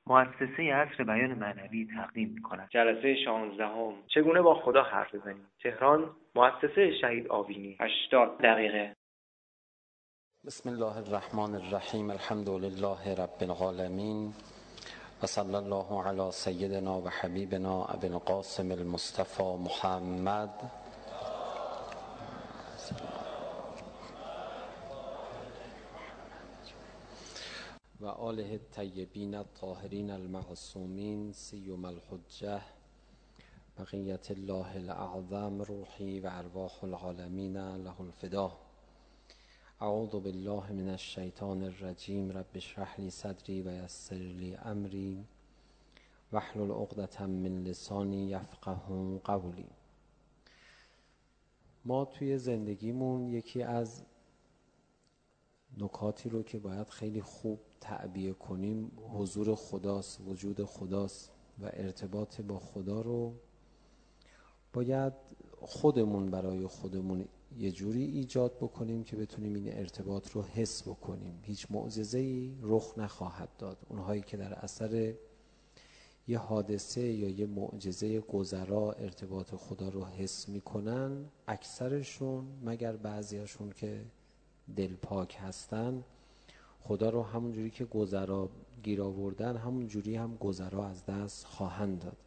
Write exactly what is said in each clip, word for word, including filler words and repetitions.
مؤسسه عصر بیان معنوی تقدیم می‌کند. جلسه شانزدهم چگونه با خدا حرف بزنیم. تهران، مؤسسه شهید آوینی. هشتاد دقیقه. بسم الله الرحمن الرحیم. الحمد لله رب العالمین و صلی الله علی سیدنا و حبیبنا ابی القاسم المصطفى محمد و آله الطیبین الطاهرین المعصومین سیما الحجة بقیت الله الاعظم روحی و ارواح العالمین له الفدا. اعوذ بالله من الشیطان الرجیم. رب اشرح لی صدری و یسر لی امری واحلل عقدة من لسانی یفقهوا قولی. ما توی زندگیمون یکی از نکاتی رو که باید خیلی خوب تعبیه کنیم حضور خداست، وجود خداست و ارتباط با خدا رو باید خودمون برای خودمون یه جوری ایجاد بکنیم که بتونیم این ارتباط رو حس بکنیم. هیچ معجزه‌ای رخ نخواهد داد. اونهایی که در اثر یه حادثه یا یه معجزه گذرا ارتباط خدا رو حس میکنن، اکثرشون مگر بعضیاشون که دل پاک هستن، خدا رو همون جوری که گذرا گیر آوردن همون جوری هم گذرا از دست خواهند داد.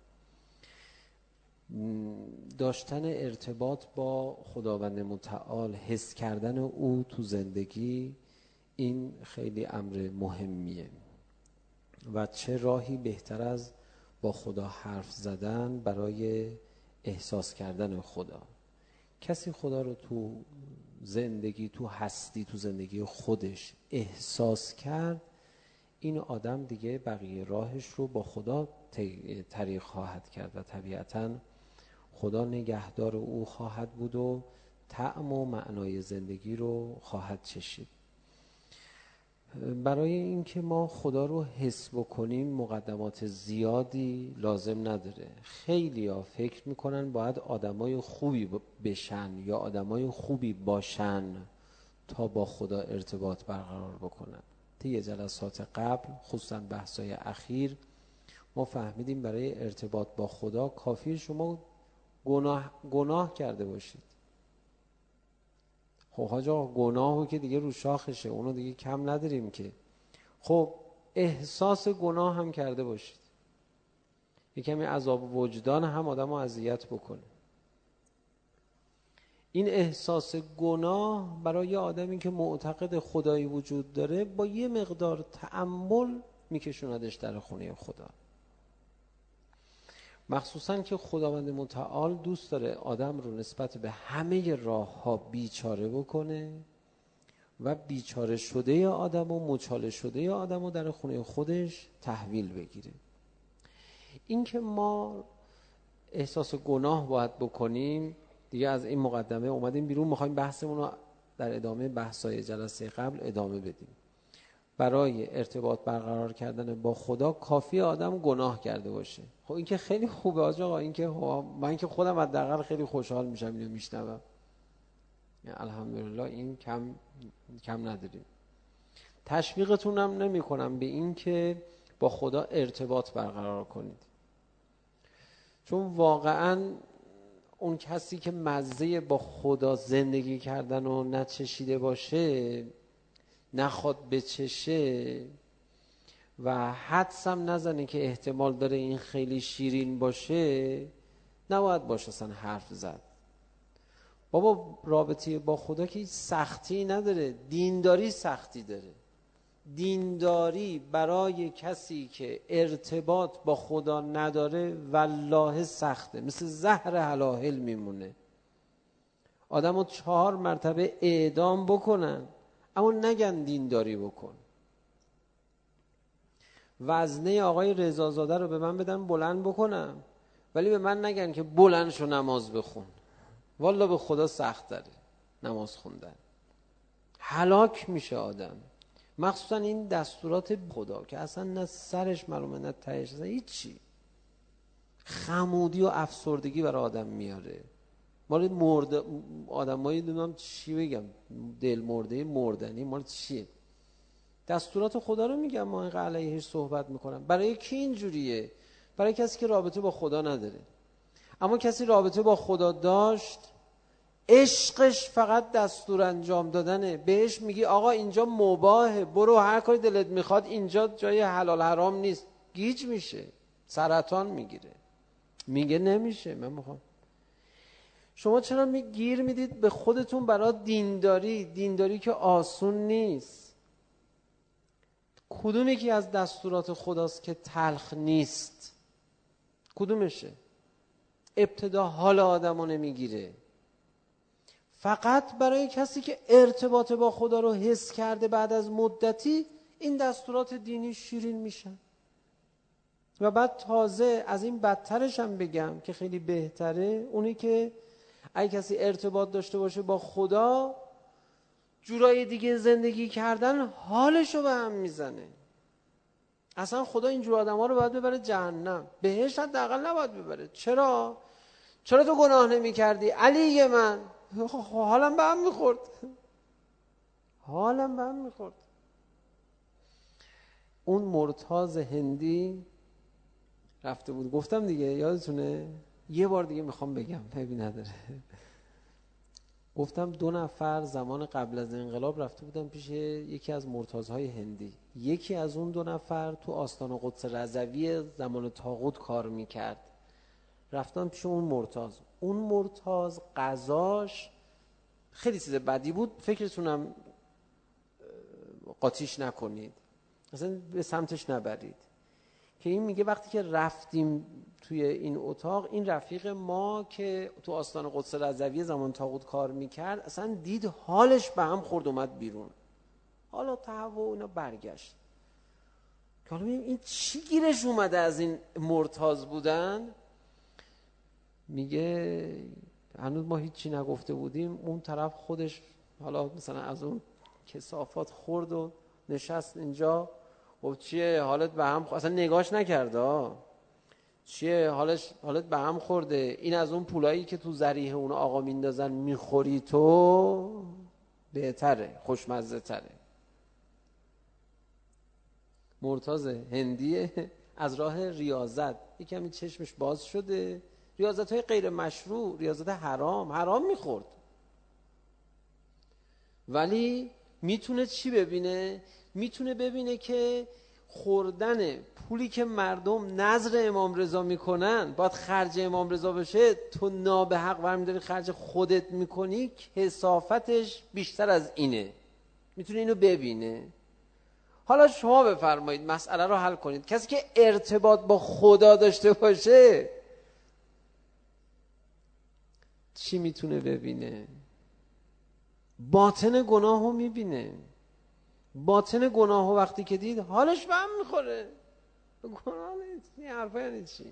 داشتن ارتباط با خداوند متعال، حس کردن او تو زندگی، این خیلی امر مهمیه و چه راهی بهتر از با خدا حرف زدن برای احساس کردن خدا. کسی خدا رو تو زندگی، تو هستی، تو زندگی خودش احساس کرد، این آدم دیگه بقیه راهش رو با خدا طریق خواهد کرد و طبیعتاً خدا نگهدار او خواهد بود و طعم و معنای زندگی رو خواهد چشید. برای اینکه ما خدا رو حس بکنیم مقدمات زیادی لازم نداره. خیلی ها فکر میکنن باید آدمای خوبی بشن یا آدمای خوبی باشن تا با خدا ارتباط برقرار بکنن. طی جلسات قبل، خصوصا بحثای اخیر، ما فهمیدیم برای ارتباط با خدا کافی شما گناه گناه کرده باشید. خب حاج آقا گناهو که دیگه رو شاخشه، اونو دیگه کم نداریم که. خب احساس گناه هم کرده باشید. یه کمی عذاب وجدان هم آدمو اذیت بکنه. این احساس گناه برای آدمی که معتقد خدایی وجود داره با یه مقدار تأمل میکشوندش در خونه خدا. مخصوصاً که خداوند متعال دوست داره آدم رو نسبت به همه راه ها بیچاره بکنه و بیچاره شده آدم و مچاله شده آدم رو در خونه خودش تحویل بگیره. این که ما احساس گناه باید بکنیم دیگه از این مقدمه اومدیم بیرون. میخوایم بحثمون رو در ادامه بحثای جلسه قبل ادامه بدیم. برای ارتباط برقرار کردن با خدا کافی آدم گناه کرده باشه. خب این که خیلی خوبه آقا. این که من که خودم حداقل خیلی خوشحال میشم اینو میشنوم. الحمدلله این کم کم نداریم. تشویقتونم نمی کنم به این که با خدا ارتباط برقرار کنید، چون واقعا اون کسی که مزه با خدا زندگی کردن و نچشیده باشه، نخواد بچشه و حدسم نزنه که احتمال داره این خیلی شیرین باشه، نباید باشه اصلا حرف زد. بابا رابطه با خدا که هیچ سختی نداره. دینداری سختی داره. دینداری برای کسی که ارتباط با خدا نداره والله سخته. مثل زهر هلاهل میمونه. آدمو چهار مرتبه اعدام بکنن اما نگن دینداری بکن. وزنه آقای رضازاده رو به من بدن بلند بکنم، ولی به من نگن که بلند شو نماز بخون. والله به خدا سخت داره نماز خوندن. هلاک میشه آدم. مخصوصا این دستورات خدا که اصلا نه سرش معلومه نه تهش، اصلا هیچی. خمودی و افسردگی برای آدم میاره. مال مرد آدمایی نمیدونم چی بگم، دل مرده مردنی مال چیه؟ دستورات خدا رو میگم، ما اینقدر علیهش صحبت میکنم. برای کی اینجوریه؟ برای کسی که رابطه با خدا نداره. اما کسی رابطه با خدا داشت، عشقش فقط دستور انجام دادنه. بهش میگی آقا اینجا مباهه، برو هر کاری دلت میخواد، اینجا جای حلال حرام نیست، گیج میشه، سرطان میگیره، میگه نمیشه، من میخوام. شما چرا می گیر میدید به خودتون برای دینداری؟ دینداری که آسون نیست. کدوم یکی از دستورات خداست که تلخ نیست؟ کدومشه؟ ابتدا حال آدمو نمیگیره. فقط برای کسی که ارتباط با خدا رو حس کرده بعد از مدتی این دستورات دینی شیرین میشن. و بعد تازه از این بدترش هم بگم که خیلی بهتره، اونی که اگه کسی ارتباط داشته باشه با خدا، جورای دیگه زندگی کردن حالشو به هم میزنه. اصلا خدا اینجور آدم ها رو باید ببره جهنم، بهشت حداقل نباید ببره. چرا؟ چرا تو گناه نمی کردی؟ علی من حالم به هم میخورد، حالم به هم میخورد. اون مرتاض هندی رفته بود، گفتم دیگه، یادتونه؟ یه بار دیگه میخوام بگم، عیبی نداره. گفتم دو نفر زمان قبل از انقلاب رفته بودن پیش یکی از مرتاضهای هندی. یکی از اون دو نفر تو آستان قدس رضوی زمان طاغوت کار میکرد. رفتن پیش اون مرتاض. اون مرتاض غذاش خیلی چیز بدی بود، فکرتونم قاطیش نکنید، اصلا به سمتش نبرید. که این میگه وقتی که رفتیم توی این اتاق، این رفیق ما که تو آستان قدس رضوی زمان طاغوت کار میکرد اصلا دید حالش به هم خورد، اومد بیرون. حالا تهوع اینا برگشت که حالا ببینیم این چی گیرش اومده از این مرتاض بودن. میگه هنوز ما هیچی نگفته بودیم، اون طرف خودش حالا مثلا از اون کثافات خورد و نشست اینجا. خب چیه حالت به هم خورده؟ اصلا نگاش نکرده. چیه حالش حالت به هم خورده؟ این از اون پولایی که تو ذریح اون آقا میندازن میخوری تو بهتره، خوشمزه تره. مرتاض هندیه، از راه ریاضت یکمی چشمش باز شده، ریاضت های غیر مشروع، ریاضت حرام، حرام میخورد. ولی میتونه چی ببینه؟ میتونه ببینه که خوردن پولی که مردم نذر امام رضا میکنن باید خرج امام رضا بشه، تو نابحق برمیداری خرج خودت میکنی، کثافتش بیشتر از اینه. میتونه اینو ببینه. حالا شما بفرمایید مسئله رو حل کنید. کسی که ارتباط با خدا داشته باشه چی میتونه ببینه؟ باطن گناه رو میبینه. باطن گناه رو وقتی که دید حالش به هم میخوره. گناه نیست، این حرفا یعنی چی؟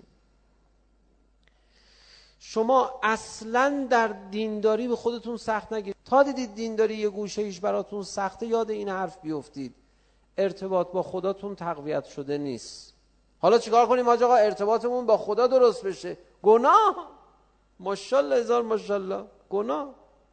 شما اصلا در دینداری به خودتون سخت نگیرید. تا دیدید دینداری یه گوشه ایش براتون سخته، یاد این حرف بیفتید: ارتباط با خداتون تقویت شده نیست. حالا چیکار کنیم حاج آقا ارتباطمون با خدا درست بشه؟ گناه، ماشاءالله هزار ماشاءالله، گناه.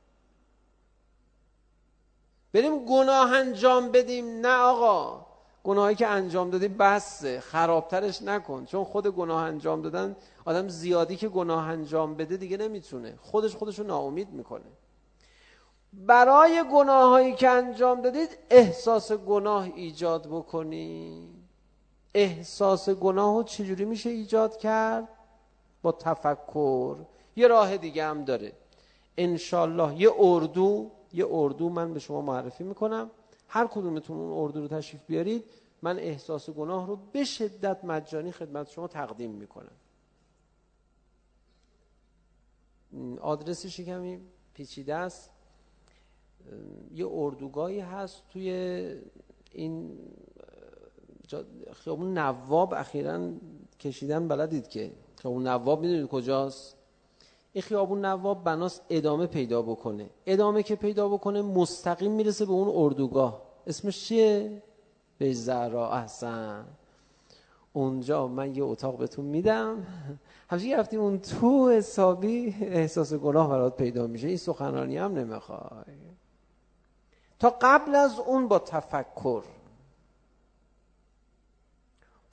بریم گناه انجام بدیم؟ نه آقا، گناهی که انجام دادی بسه، خرابترش نکن. چون خود گناه انجام دادن، آدم زیادی که گناه انجام بده دیگه نمیتونه، خودش خودشو ناامید میکنه. برای گناهایی که انجام دادید احساس گناه ایجاد بکنی. احساس گناه رو چجوری میشه ایجاد کرد؟ با تفکر. یه راه دیگه هم داره انشالله. یه اردو یه اردو من به شما معرفی میکنم، هر کدومتون اون اردو رو تشریف بیارید، من احساس گناه رو به شدت مجانی خدمت شما تقدیم میکنم. آدرسش کمی پیچیده است. یه اردوگاهی هست توی این خیابون نواب، اخیراً کشیدن، بلدید که خیابون نواب میدونید کجاست؟ این خیابون نواب بناس ادامه پیدا بکنه. ادامه که پیدا بکنه مستقیم میرسه به اون اردوگاه. اسمش چیه؟ به زهرا. احسن. اونجا من یه اتاق بهتون میدم، همیشه که رفتیم اون تو حسابی احساس گناه برات پیدا میشه. این سخنرانی هم نمیخوای. تا قبل از اون با تفکر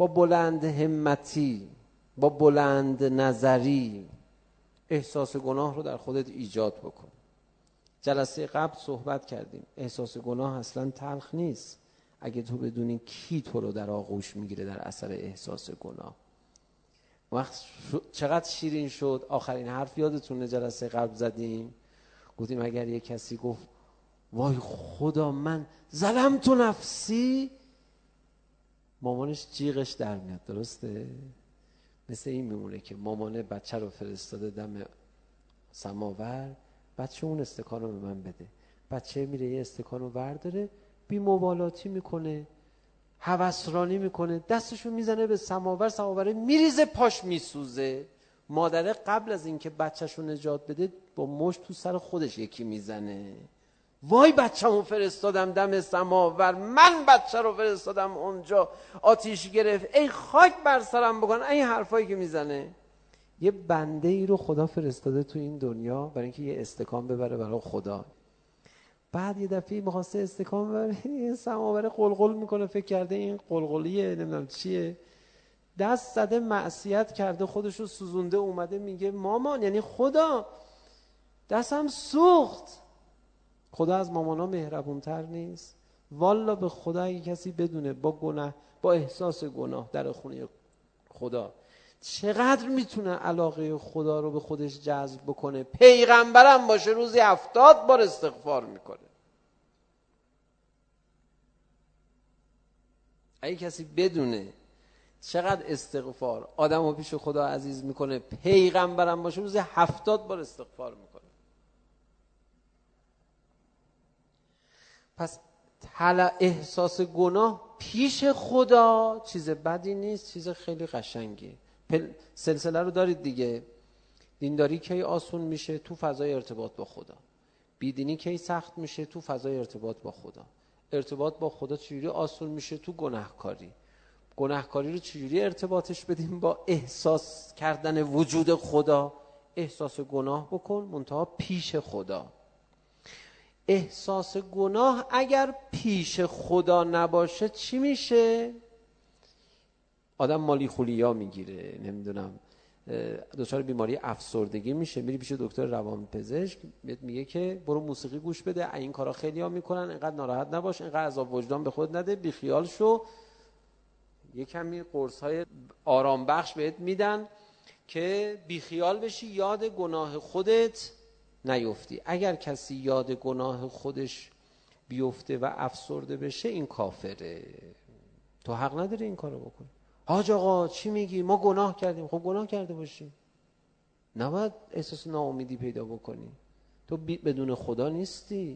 با بلند همتی، با بلند نظری احساس گناه رو در خودت ایجاد بکن. جلسه قبل صحبت کردیم احساس گناه اصلا تلخ نیست اگه تو بدونی کی تو رو در آغوش میگیره در اثر احساس گناه. وقت چقدر شیرین شد. آخرین حرف یادتونه جلسه قبل زدیم، گفتیم اگر یه کسی گفت وای خدا من ظلمت نفسی، مامانش جیغش در میاد. درسته؟ مثل این میمونه که مامانه بچه رو فرستاده دم سماور، بچه اون استکان رو به من بده. بچه میره یه استکان رو ورداره، بی مبالاتی میکنه، هوسرانی میکنه، دستشو میزنه به سماور، سماوره میریزه پاش میسوزه. مادره قبل از اینکه بچه‌شو نجات بده با مشت تو سر خودش یکی میزنه. وای بچه‌مو فرستادم دم سماور، من بچه رو فرستادم اونجا آتیش گرفت، ای خاک بر سرم بکن. این حرفایی که میزنه. یه بنده ای رو خدا فرستاده تو این دنیا برای اینکه یه استکان ببره برای خدا. بعد یه دفعه می‌خواسته استکان ببره، این سماور قلقل میکنه، فکر کرده این قلقلیه نمیدونم چیه، دست زده معصیت کرده، خودش رو سوزونده، اومده میگه مامان، یعنی خدا دستم سوخت. خدا از مامانا مهربونتر نیست؟ والا به خدا اگه کسی بدونه با گناه، با احساس گناه در خونه خدا چقدر میتونه علاقه خدا رو به خودش جذب بکنه، پیغمبرم باشه روزی هفتاد بار استغفار میکنه. اگه کسی بدونه چقدر استغفار آدم رو پیش خدا عزیز میکنه، پیغمبرم باشه روزی هفتاد بار استغفار میکنه. پس احساس گناه پیش خدا چیز بدی نیست، چیز خیلی قشنگی. سلسله رو دارید دیگه. دینداری کی آسون میشه؟ تو فضای ارتباط با خدا. بیدینی کی سخت میشه؟ تو فضای ارتباط با خدا. ارتباط با خدا چجوری آسون میشه؟ تو گناهکاری. گناهکاری رو چجوری ارتباطش بدیم؟ با احساس کردن وجود خدا. احساس گناه بکن منتها پیش خدا. احساس گناه اگر پیش خدا نباشه چی میشه؟ آدم مالی خولیا میگیره، نمیدونم دچار بیماری افسردگی میشه، میری پیش دکتر روانپزشک بهت میگه که برو موسیقی گوش بده، این کارا خیلی‌ها میکنن، اینقدر ناراحت نباش، اینقدر عذاب وجدان به خود نده، بی خیال شو. یه کمی قرص‌های آرام بخش بهت میدن که بی خیال بشی، یاد گناه خودت نیفتی. اگر کسی یاد گناه خودش بیفته و افسرده بشه این کافره. تو حق نداری این کارو بکنی. حاج آقا چی میگی؟ ما گناه کردیم. خب گناه کرده باشی، نباید احساس ناامیدی پیدا بکنی. تو بدون خدا نیستی.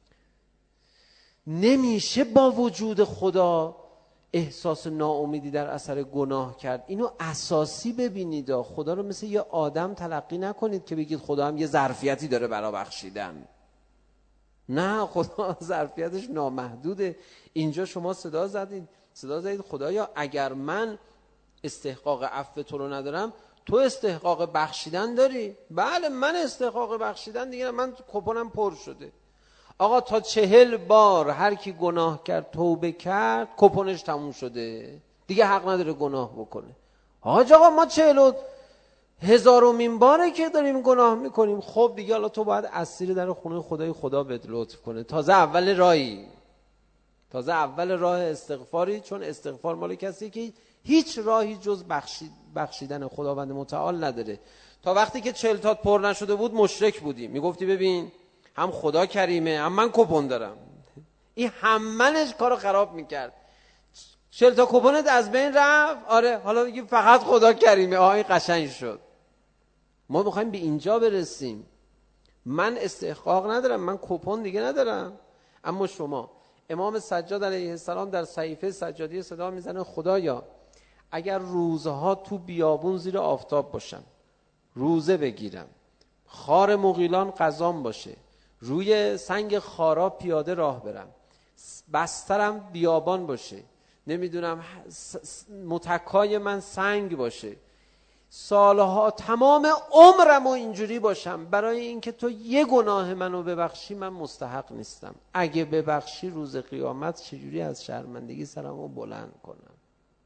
نمیشه با وجود خدا احساس ناامیدی در اثر گناه کرد. اینو اساسی ببینید. خدا رو مثل یه آدم تلقی نکنید که بگید خدا هم یه ظرفیتی داره برای بخشیدن. نه، خدا ظرفیتش نامحدوده. اینجا شما صدا زدید صدا زدید خدایا اگر من استحقاق عفو تو رو ندارم، تو استحقاق بخشیدن داری. بله من استحقاق بخشیدن دیگه، من کپونم پر شده. آقا تا چهل بار هر کی گناه کرد توبه کرد کپونش تموم شده دیگه، حق نداره گناه بکنه. حاج آقا ما چهل و هزارمین باره که داریم گناه میکنیم. خب دیگه حالا تو باید اسیر در خونه خدای خدا بهت لطف کنه. تازه اول راهی، تازه اول راه استغفاری، چون استغفار مال کسی که هیچ راهی جز بخشید بخشیدن خداوند متعال نداره. تا وقتی که چهل تات پر نشده بود مشرک بودی، میگفتی ببین هم خدا کریمه هم من کپون دارم. این هممنش کارو خراب میکرد. چهل تا کپونت از بین رفت. آره حالا بگی فقط خدا کریمه. آه این قشنگ شد. ما میخوایم به اینجا برسیم. من استحقاق ندارم، من کپون دیگه ندارم. اما شما، امام سجاد علیه السلام در صحیفه سجادی صدا میزنه خدایا اگر روزها تو بیابون زیر آفتاب باشم، روزه بگیرم، خار مغیلان غذام باشه، روی سنگ خارا پیاده راه برم، بسترم بیابان باشه، نمیدونم متکای من سنگ باشه، سالها تمام عمرم و اینجوری باشم، برای اینکه تو یه گناه منو ببخشی من مستحق نیستم. اگه ببخشی روز قیامت چجوری از شرمندگی سرمو بلند کنم؟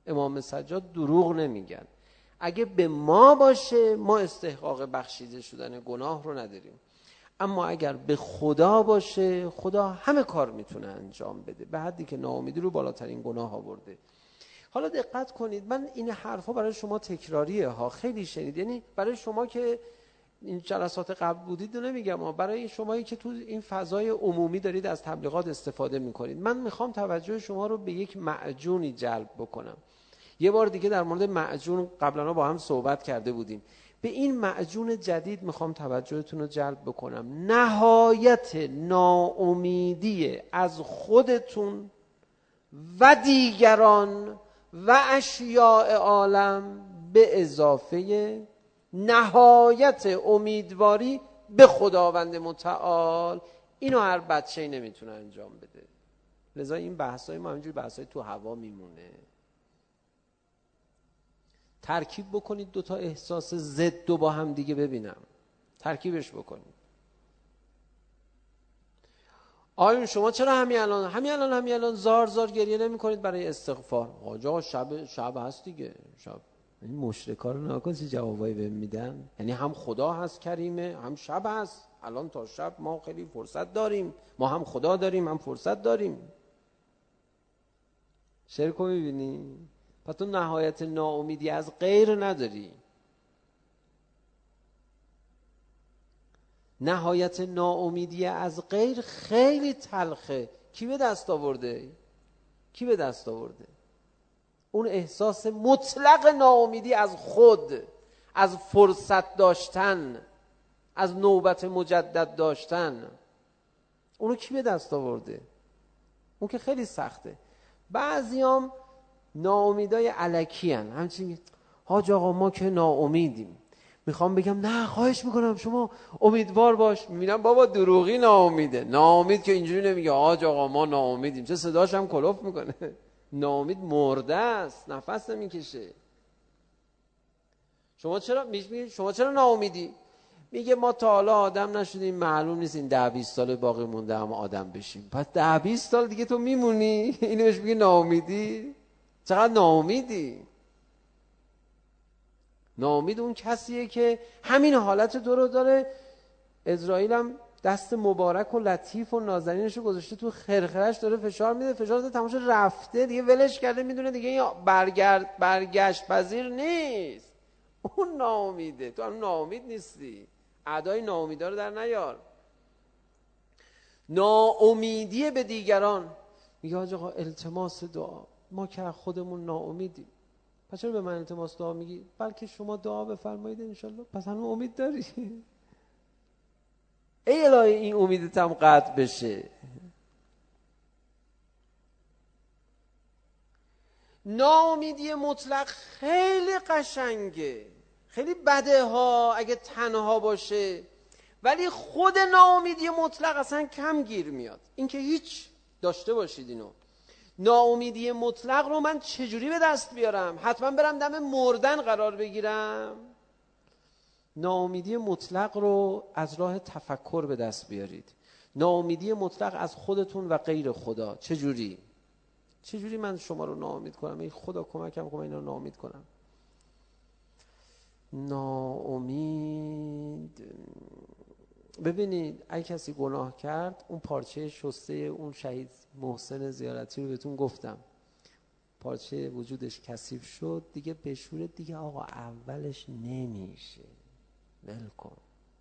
امام سجاد دروغ نمیگن. اگه به ما باشه ما استحقاق بخشیده شدن گناه رو نداریم، اما اگر به خدا باشه خدا همه کار میتونه انجام بده، به حدی که ناامیدی رو بالاترین گناه آورده. حالا دقت کنید، من این حرفا برای شما تکراریه ها، خیلی شنید، یعنی برای شما که این جلسات قبل بودید نمیگم، اما برای شمایی که تو این فضای عمومی دارید از تبلیغات استفاده میکنید، من میخوام توجه شما رو به یک معجونی جلب بکنم. یه بار دیگه در مورد معجون قبلا با هم صحبت کرده بودیم. به این معجون جدید میخوام توجهتون رو جلب بکنم. نهایت ناامیدی از خودتون و دیگران و اشیاء عالم به اضافه نهایت امیدواری به خداوند متعال، اینو هر بچه‌ای نمیتونه انجام بده. لذا این بحثای ما همینجوری بحثای تو هوا میمونه. ترکیب بکنید دو تا احساس ضد دو با هم دیگه ببینم، ترکیبش بکنید. آیون شما چرا همین الان همین الان همین الان زار زار گریه نمی کنید برای استغفار؟ آقا شب شب هست دیگه، شب. این مشرکا رو نکن چه جوابایی بهم میدن، یعنی هم خدا هست کریمه، هم شب هست، الان تا شب ما خیلی فرصت داریم، ما هم خدا داریم هم فرصت داریم. شرکو میبینی؟ پس تو نهایت ناامیدی از غیر نداری. نهایت ناامیدی از غیر خیلی تلخه. کی به دست آورده؟ کی به دست آورده؟ اون احساس مطلق ناامیدی از خود، از فرصت داشتن، از نوبت مجدد داشتن، اونو کی به دست آورده؟ اون که خیلی سخته. بعضیام ناامیدای الکی هن، همچنین حاج آقا ما که ناامیدیم. میخوام بگم نه خواهش میکنم شما امیدوار باش. میبینم بابا دروغی ناامیده. ناامید که اینجوری نمیگه حاج آقا ما ناامیدیم، چه صداش هم کلوف میکنه. ناامید مرده است، نفس نمیکشه. شما چرا میگی شما چرا ناامیدی؟ میگه ما تا حالا آدم نشدیم، معلوم نیست این ده بیست سال باقی مونده هم آدم بشیم. پس ده بیست سال دیگه تو میمونی اینو بهش میگی ناامیدی؟ چقدر ناامیدی؟ ناامید اون کسیه که همین حالت تو رو داره. عزرائیل هم دست مبارک و لطیف و نازنینش رو گذاشته تو خرخرش، داره فشار میده، فشار داره تماشا رفته دیگه، ولش کرده، میدونه دیگه این برگرد برگشت پذیر نیست. اون ناامیده، تو هم ناامید نیستی. ادای ناامیدا رو در نیار. ناامیدی به دیگران. میگه حاج آقا التماس دعا، ما که خودمون ناامیدیم، پس چرا به من التماس دعا میگی؟ بلکه شما دعا بفرمایید انشالله، پس هنوز امید داری. ای الهی این امیدت هم قطع بشه. ناامیدی مطلق خیلی قشنگه، خیلی بده ها اگه تنها باشه، ولی خود ناامیدی مطلق اصلا کم گیر میاد. این که هیچ داشته باشید اینو. ناامیدی مطلق رو من چجوری به دست بیارم؟ حتما برم دم مردن قرار بگیرم؟ ناامیدی مطلق رو از راه تفکر به دست بیارید. ناامیدی مطلق از خودتون و غیر خدا. چجوری؟ چجوری من شما رو ناامید کنم؟ ای خدا کمکم کن اینا رو ناامید کنم. ناامید، ببینید اگه کسی گناه کرد، اون پارچه شسته اون شهید محسن زیارتی رو بهتون گفتم، پارچه وجودش کثیف شد دیگه، بشوره دیگه آقا اولش نمیشه، ول کن.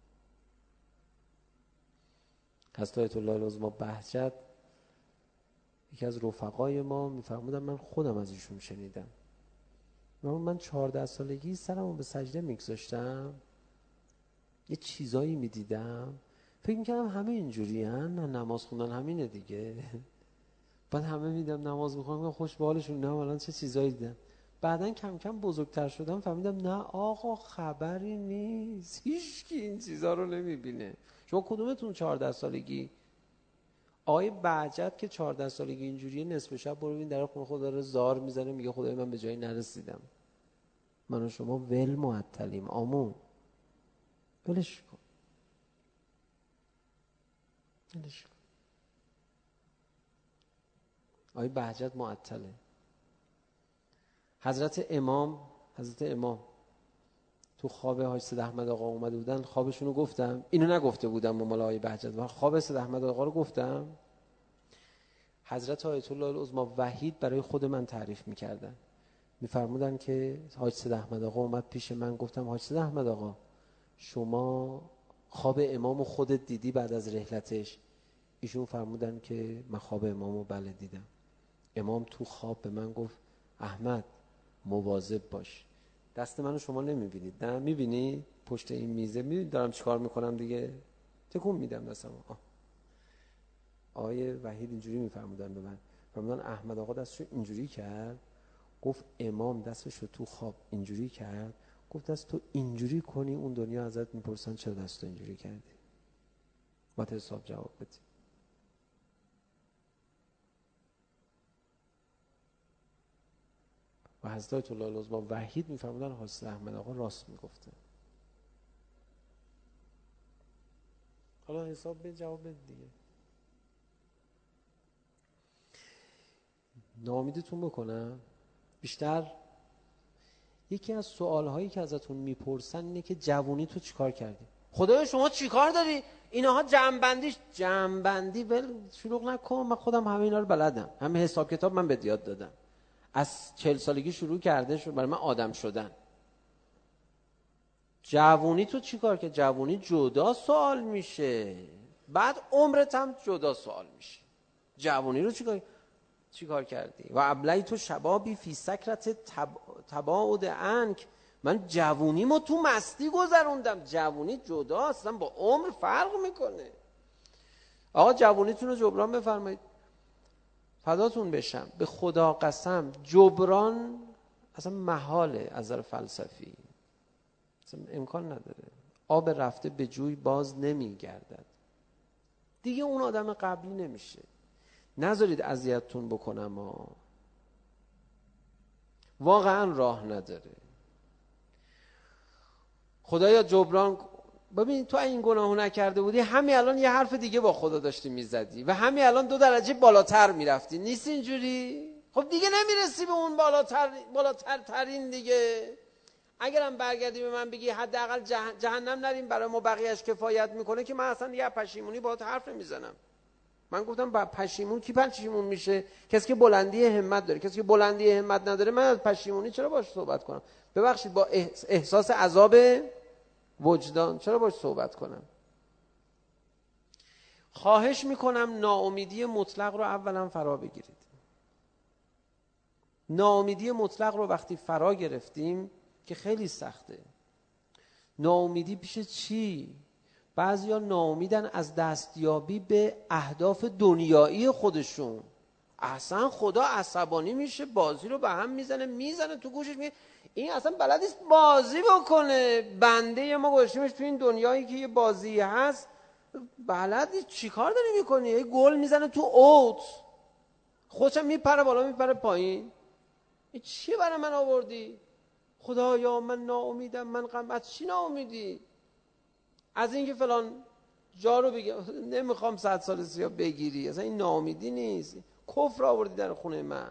حضرت آیت الله العظمی بهجت یکی از رفقای ما میفرمودن، من خودم از ایشون شنیدم، من چهارده سالگی سرمو به سجده میگذاشتم، یه چیزایی میدیدم، فکر میکردم همه اینجوری هن، نه نماز خوندن همینه دیگه. بعد همه میدم نماز میخونم خوش به حالشون، نه الان چه چیزایی دیدم. بعدن کم کم بزرگتر شدم فهمیدم نه آقا خبری نیست، هیچ کی این چیزا رو نمیبینه. شما کدومتون چهارده سالگی؟ آقای بهجت که چهارده سالگی اینجوریه، نصف شب برو ببین در خونه خدا رو زار میزنه، میگه خدای من به جایی نرسیدم. من و شما ول معطلیم آمون. ولش کن، ولش کن. آقای بهجت معطله. حضرت امام حضرت امام تو خواب حاج سید احمد آقا اومده بودن، خوابشون رو گفتم، اینو نگفته بودم با مولای بهجت، من خواب سید احمد آقا رو گفتم. حضرت آیت الله العظمی وحید برای خود من تعریف میکردن، میفرمودن که حاج سید احمد آقا اومد پیش من، گفتم حاج سید احمد آقا شما خواب امامو خودت دیدی بعد از رحلتش؟ ایشون فرمودن که من خواب امامو بله دیدم. امام تو خواب به من گفت احمد مواظب باش. دست منو شما نمیبینید، نه میبینی پشت این میزه، میبینید دارم چیکار میکنم دیگه، تکون میدم دستمو. آقای وحید اینجوری میفرمودن به من، فرمودن احمد آقا دستشو اینجوری کرد، گفت امام دستشو تو خواب اینجوری کرد، گفت دست تو اینجوری کنی اون دنیا ازت میپرسن چرا دست تو اینجوری کردی، باید حساب جواب بدی. و حضرت الله العظمی وحید میفرمودن حضرت احمد آقا راست میگفته. حالا حساب به جواب بده دیگه. ناامیدتون بکنم بیشتر. یکی از سوالهایی که ازتون میپرسن اینه که جوونی تو چیکار کردی؟ خدایا شما چیکار داری؟ اینها جمع‌بندیش جمع‌بندی ول شلوغ نکن، من خودم همه اینا رو بلدم، همه حساب کتاب من به یاد دادم، از چهل سالگی شروع کرده شد برای من آدم شدن. جوونی تو چیکار که جوونی جدا سوال میشه، بعد عمرت هم جدا سوال میشه. جوونی رو چیکار چیکار کردی؟ و ابلیت شبابی فی سکرت تب... تباعد عنک، من جوونیمو تو مستی گذروندم. جوونی جدا اصلا با عمر فرق میکنه. آقا جوونیتون رو جبران بفرمایید. فداتون بشم، به خدا قسم جبران اصلا محاله از نظر فلسفی، اصلا امکان نداره. آب رفته به جوی باز نمیگردد دیگه، اون آدم قبلی نمیشه. نذارید اذیتتون بکنم ها. واقعا راه نداره. خدایا جبران. ببین تو این گناهو نکرده بودی همین الان یه حرف دیگه با خدا داشتی میزدی و همین الان دو درجه بالاتر میرفتی. نیست اینجوری؟ خب دیگه نمیرسی به اون بالاتر بالاتر ترین دیگه. اگرم برگردی به من بگی حداقل جه... جهنم نریم برای ما بقیه‌اش کفایت میکنه، که من اصلا یه پشیمونی باهات حرف نمیزنم. من گفتم با پشیمون کی پشیمون میشه؟ کسی که بلندی همت داره. کسی که بلندی همت نداره من از پشیمونی چرا باش صحبت کنم؟ ببخشید با احساس عذاب وجدان چرا باش صحبت کنم؟ خواهش میکنم ناامیدی مطلق رو اولا فرا بگیرید. ناامیدی مطلق رو وقتی فرا گرفتیم که خیلی سخته. ناامیدی پیش چی؟ بعضیا ناامیدن از دستیابی به اهداف دنیایی خودشون. اصلا خدا عصبانی میشه، بازی رو به هم میزنه، میزنه تو گوشش، میگه این اصلا بلد نیست بازی بکنه. بنده ما گذاشتیمش تو این دنیایی که یه بازی هست، بلد نیست چیکار داری میکنی؟ یه گل میزنه تو اوت، خودش میپره بالا میپره پایین. این چی برای من آوردی؟ خدایا من ناامیدم، من غم. از چی ناامیدی؟ از اینکه فلان جا رو بگم نمیخوام صد سال سیا بگیری. اصلا این ناامیدی نیست، کفر آوردی در خونه من.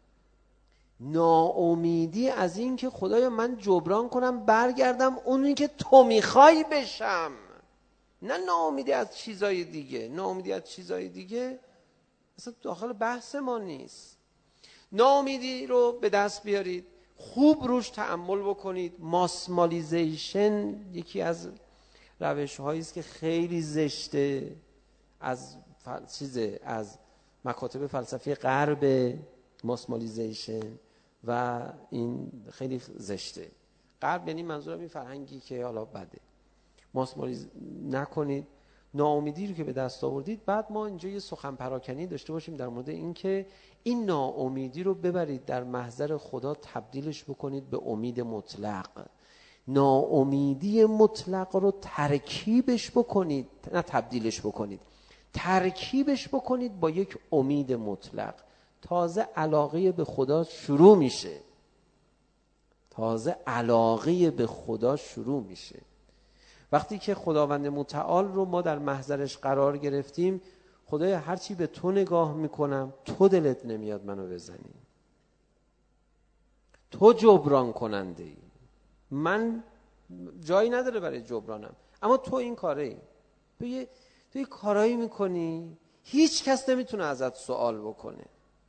ناامیدی از اینکه خدایا من جبران کنم برگردم اونی که تو میخوای بشم. نه ناامیدی از چیزای دیگه. ناامیدی از چیزای دیگه اصلا داخل بحث ما نیست. ناامیدی رو به دست بیارید، خوب روش تأمل بکنید. ماسمالیزیشن یکی از روش هایی است که خیلی زشته، از فل... چیزه از مکاتب فلسفی غرب. ماسمالیزیشن و این خیلی زشته. غرب یعنی منظورم این فرهنگی که حالا بده. ماسمالیز نکنید. ناامیدی رو که به دست آوردید، بعد ما اینجا یه سخن پراکنی داشته باشیم در مورد این که این ناامیدی رو ببرید در محضر خدا، تبدیلش بکنید به امید مطلق. ناامیدی مطلق رو ترکیبش بکنید، نه تبدیلش بکنید، ترکیبش بکنید با یک امید مطلق. تازه علاقه به خدا شروع میشه. تازه علاقه به خدا شروع میشه. وقتی که خداوند متعال رو ما در محضرش قرار گرفتیم، خدایا هرچی به تو نگاه میکنم تو دلت نمیاد منو بزنی، تو جبران کننده ای، من جایی نداره برای جبرانم، اما تو این کاره ای. تو یه تو یه کارایی میکنی هیچ کس نمیتونه ازت سوال بکنه.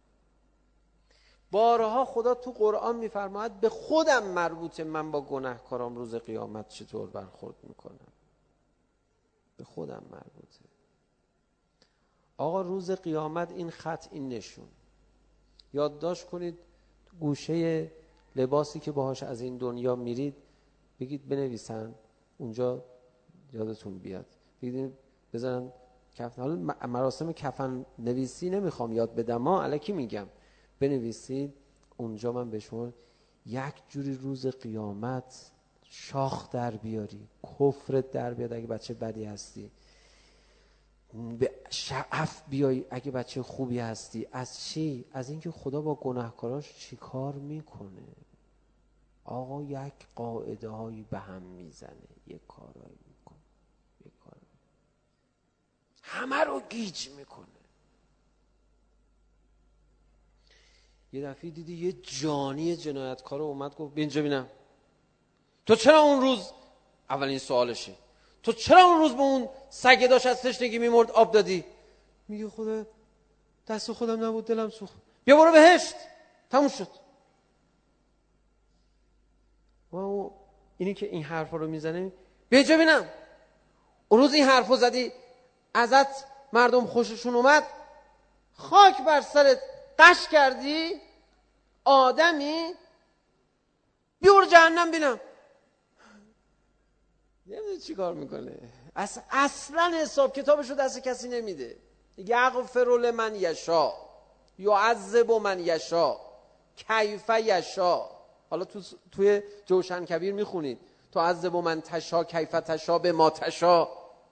بارها خدا تو قرآن میفرماید به خودم مربوطه من با گناهکارام روز قیامت چطور برخورد میکنم. به خودم مربوطه. آقا روز قیامت این خط این نشون یادداشت کنید، تو گوشه لباسی که باهاش از این دنیا میرید بگید بنویسن اونجا یادتون بیاد، بگید بزنن کفن. حالا مراسم کفن نویسی نمیخوام یاد بدم، ما الکی میگم بنویسید اونجا من به شما یک جوری روز قیامت شاخ در بیاری، کفرت در بیاد اگه بچه بدی هستی، به شعف بیای اگه بچه خوبی هستی. از چی؟ از اینکه خدا با گناهکاراش چی کار میکنه. آقا یک قاعده هایی به هم میزنه، یک کارایی میکنه، یک کار همه رو گیج میکنه. یه دفعه دیدی یه جانی جنایتکار اومد گفت اینجا ببینم تو چرا اون روز، اولین سوالشه، تو چرا اون روز به اون سگه داشت از تشنگی میمرد آب دادی؟ میگه خدا دست خودم نبود دلم سوخت. بیا برو بهشت، تموم شد. و اینی که این حرفا رو میزنه بیا اینجا ببینم اون روز این حرفو زدی ازت مردم خوششون اومد، خاک بر سرت قش کردی، آدمی، بیا برو جهنم بینم. نمیدونی چی کار میکنه. اصلا, اصلا حساب کتابش رو دست کسی نمیده. یغفر لمن یشاء یعذب من یشاء کیف یشاء. حالا تو توی جوشن کبیر میخونید تو عذب من تشا کیف تشا به ما تشا.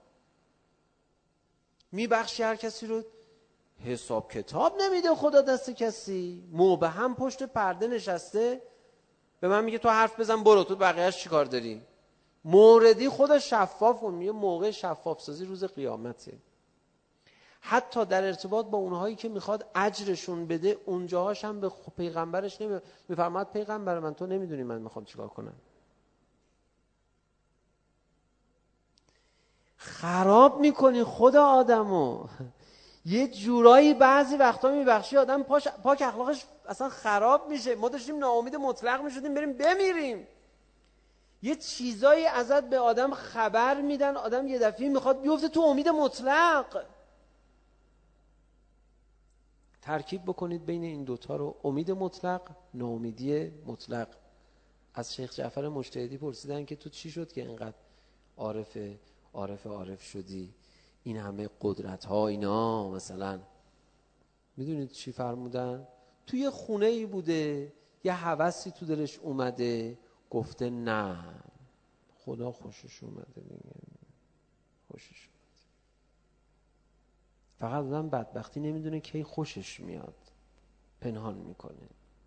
میبخشی هر کسی رو، حساب کتاب نمیده خدا دست کسی. مبهم پشت پرده نشسته به من میگه تو حرف بزن برو، تو بقیه‌اش چی کار داری؟ موردی خدا شفاف کن. میگه موقع شفاف سازی روز قیامته. حتی در ارتباط با اونهایی که میخواد اجرشون بده اونجاهاش هم به پیغمبرش نمیفرماد پیغمبر من تو نمیدونی من میخوام چیکار کنم. خراب میکنی خدا آدمو. یه جورایی بعضی وقتا میبخشی آدم پاک پاک اخلاقش اصلا خراب میشه. ما داشتیم ناامید مطلق میشدیم بریم بمیریم. یه چیزایی ازت به آدم خبر میدن، آدم یه دفعه میخواد بیفته تو امید مطلق. ترکیب بکنید بین این دوتا رو، امید مطلق، ناامیدی مطلق. از شیخ جعفر مجتهدی پرسیدن که تو چی شد که اینقدر عارف عارف عارف شدی، این همه قدرت ها اینا مثلا. میدونید چی فرمودن؟ توی یه خونه ای بوده، یه هوسی تو دلش اومده، گفته نه خدا خوشش اومده دیگه، خوشش اومده. فقط آدم بدبختی نمیدونه کی خوشش میاد، پنهان میکنه.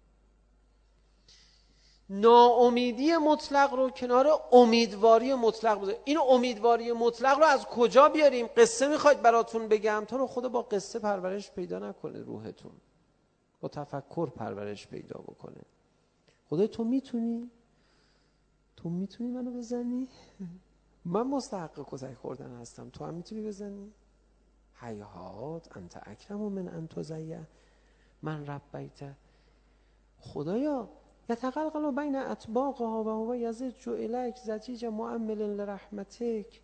ناامیدی مطلق رو کنار امیدواری مطلق بذاریم. این امیدواری مطلق رو از کجا بیاریم؟ قصه میخواید براتون بگم؟ تو رو خدا با قصه پرورش پیدا نکنه روحتون، با تفکر پرورش پیدا بکنه. خدای تو میتونی؟ تو میتونی منو بزنی؟ من مستحق کتک خوردن هستم، تو هم میتونی بزنی؟ هیهات انت اکرم من انت زیه من ربیت. خدایا یتقلقل بین اطباقها و هو یزج الیک زجیج مؤمل لرحمتک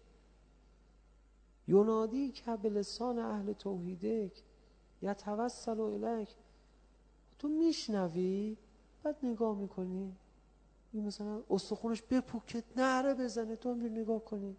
ینادی که بلسان اهل توحیدک یتوسل الیک. تو میشنوی بعد نگاه میکنی این مثلا استخونش بپوکه نعره بزنه، تو هم بیر نگاه کنی.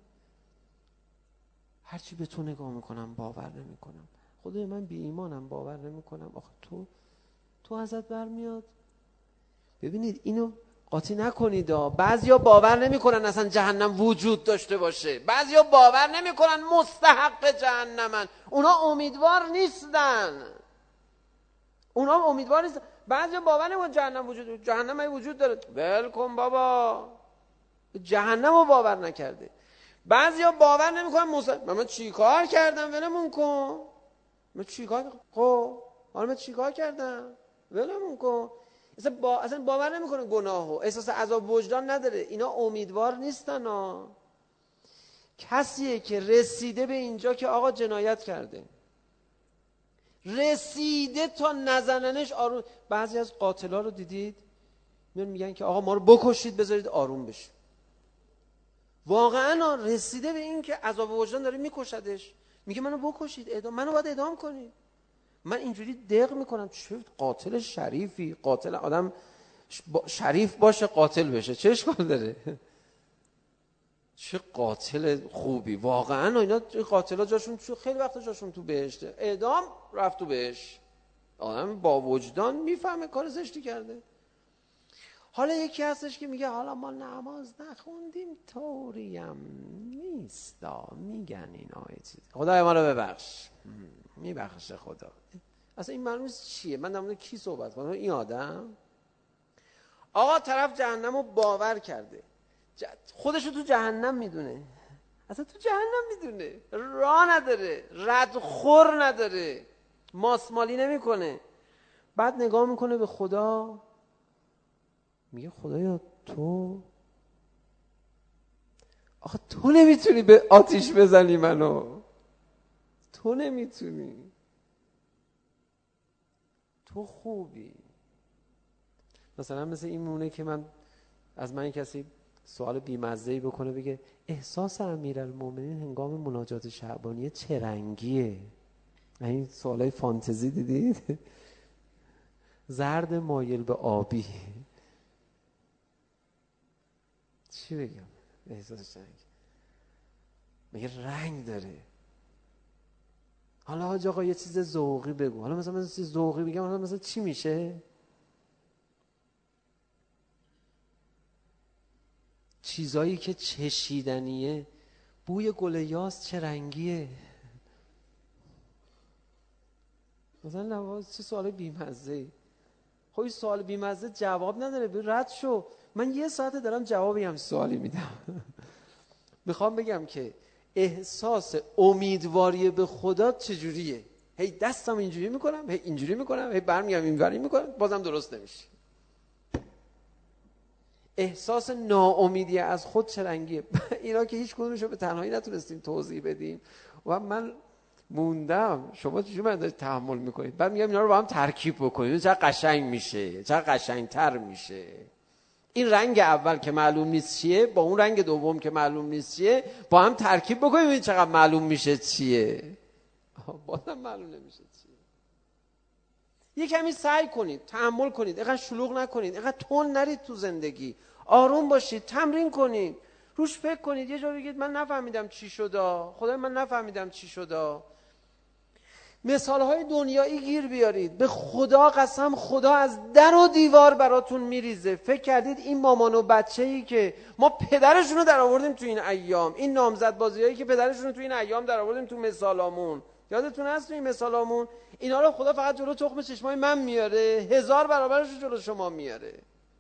هرچی به تو نگاه میکنم باور نمیکنم. خدای من بی ایمانم باور نمیکنم. آخه تو تو ازت برمیاد. ببینید اینو قاطی نکنید. بعضیا باور نمیکنن اصلا جهنم وجود داشته باشه، بعضیا باور نمیکنن مستحق جهنمن، اونا امیدوار نیستن. اونا امیدوار نیستن. بعضیا باور نمیکنن جهنم وجود داره. جهنم ای وجود داره، ول کن بابا، جهنمو باور نکرده. بعضیا باور نمیکنن مسلمان. من چیکار کردم ولمون کن، من چیکار خب حالا من چیکار کردم ولمون کن. اصلا, با... اصلا باور نمیکنه گناهو، احساس عذاب وجدان نداره. اینا امیدوار نیستن ها. کسیه که رسیده به اینجا که آقا جنایت کرده، رسیده تا نزننش آروم. بعضی از قاتلا رو دیدید میان میگن که آقا ما رو بکشید بذارید آروم بشه. واقعا رسیده به این که عذاب وجدان داره میکشدش، میگه منو بکشید، اعدام منو باید اعدام کنید. من اینجوری دق میکنم چه قاتل شریفی، قاتل آدم شریف باشه قاتل بشه چه اشکال داره؟ چه قاتل خوبی واقعا. اینا قاتلا جاشون خیلی وقتا جاشون تو بهشته، اعدام رفت تو بهشت. آدم با وجدان میفهمه کار زشتی کرده. حالا یکی هستش که میگه حالا ما نماز نخوندیم طوریم نیستا، میگن اینا چیز. خدای ما رو ببخش، میبخشه خدا. اصلا این معلومه چیه؟ من در مورد کی صحبت کنم؟ این آدم آقا طرف جهنم رو باور کرده، خودشو تو جهنم میدونه، اصلا تو جهنم میدونه، راه نداره، ردخور نداره، ماسمالی نمیکنه. بعد نگاه میکنه به خدا، میگه خدایا تو آخه تو نمیتونی به آتیش بزنی منو، تو نمیتونی، تو خوبی. مثلا مثل این مونه که من از من کسی سوال بی‌مزه‌ای بکنه بگه احساس امیرالمومنین هنگام مناجات شعبانیه چه رنگیه؟ این سوالای فانتزی دیدید؟ زرد مایل به آبی. چی بگم؟ احساسش رنگ میگه رنگ داره. حالا حاج آقا یه چیز ذوقی بگو. حالا مثلا من چیز ذوقی بگم حالا مثلا چی میشه؟ چیزایی که چشیدنیه. بوی گل یاس چه رنگیه؟ مثلا نواز چه سوال بی‌مزه‌ای. خب این سوال بی‌مزه جواب نداره، بی رد شو. من یه ساعته دارم جوابی هم سوالی میدم. میخوام بگم که احساس امیدواری به خدا چجوریه؟ هی دستم اینجوری میکنم، هی اینجوری میکنم، هی برمیگم اینوری میکنم، بازم درست نمیشه. احساس ناامیدی از خود چه رنگیه؟ اینا که هیچ کدومشو به تنهایی نتونستیم توضیح بدیم و من موندم. شما چجوری من دارید تحمل میکنید؟ بعد میگم اینا رو با هم ترکیب بکنید چقدر قشنگ میشه، چقدر قشنگتر میشه. این رنگ اول که معلوم نیست چیه با اون رنگ دوم که معلوم نیست چیه با هم ترکیب بکنید ببینید چقدر معلوم میشه چیه. بازم معلوم نمیشه چیه. یه کمی سعی کنید، تحمل کنید، اینقدر شلوغ نکنید، اینقدر تند نرید تو زندگی، آروم باشید، تمرین کنید، روش فکر کنید. یه جا بگید من نفهمیدم چی شده، خدای من نفهمیدم چی شده. مثالهای دنیایی گیر بیارید. به خدا قسم خدا از در و دیوار براتون میریزه. فکر کردید این مامان و بچه‌ای که ما پدرشون رو در آوردیم تو این ایام، این نامزد بازیایی که پدرشون رو تو این ایام در آوردیم تو مثالامون، یادتون هست تو این مثالامون اینا رو خدا فقط جلو تخم چشمای من میاره، هزار برابرش رو جلو شما میاره.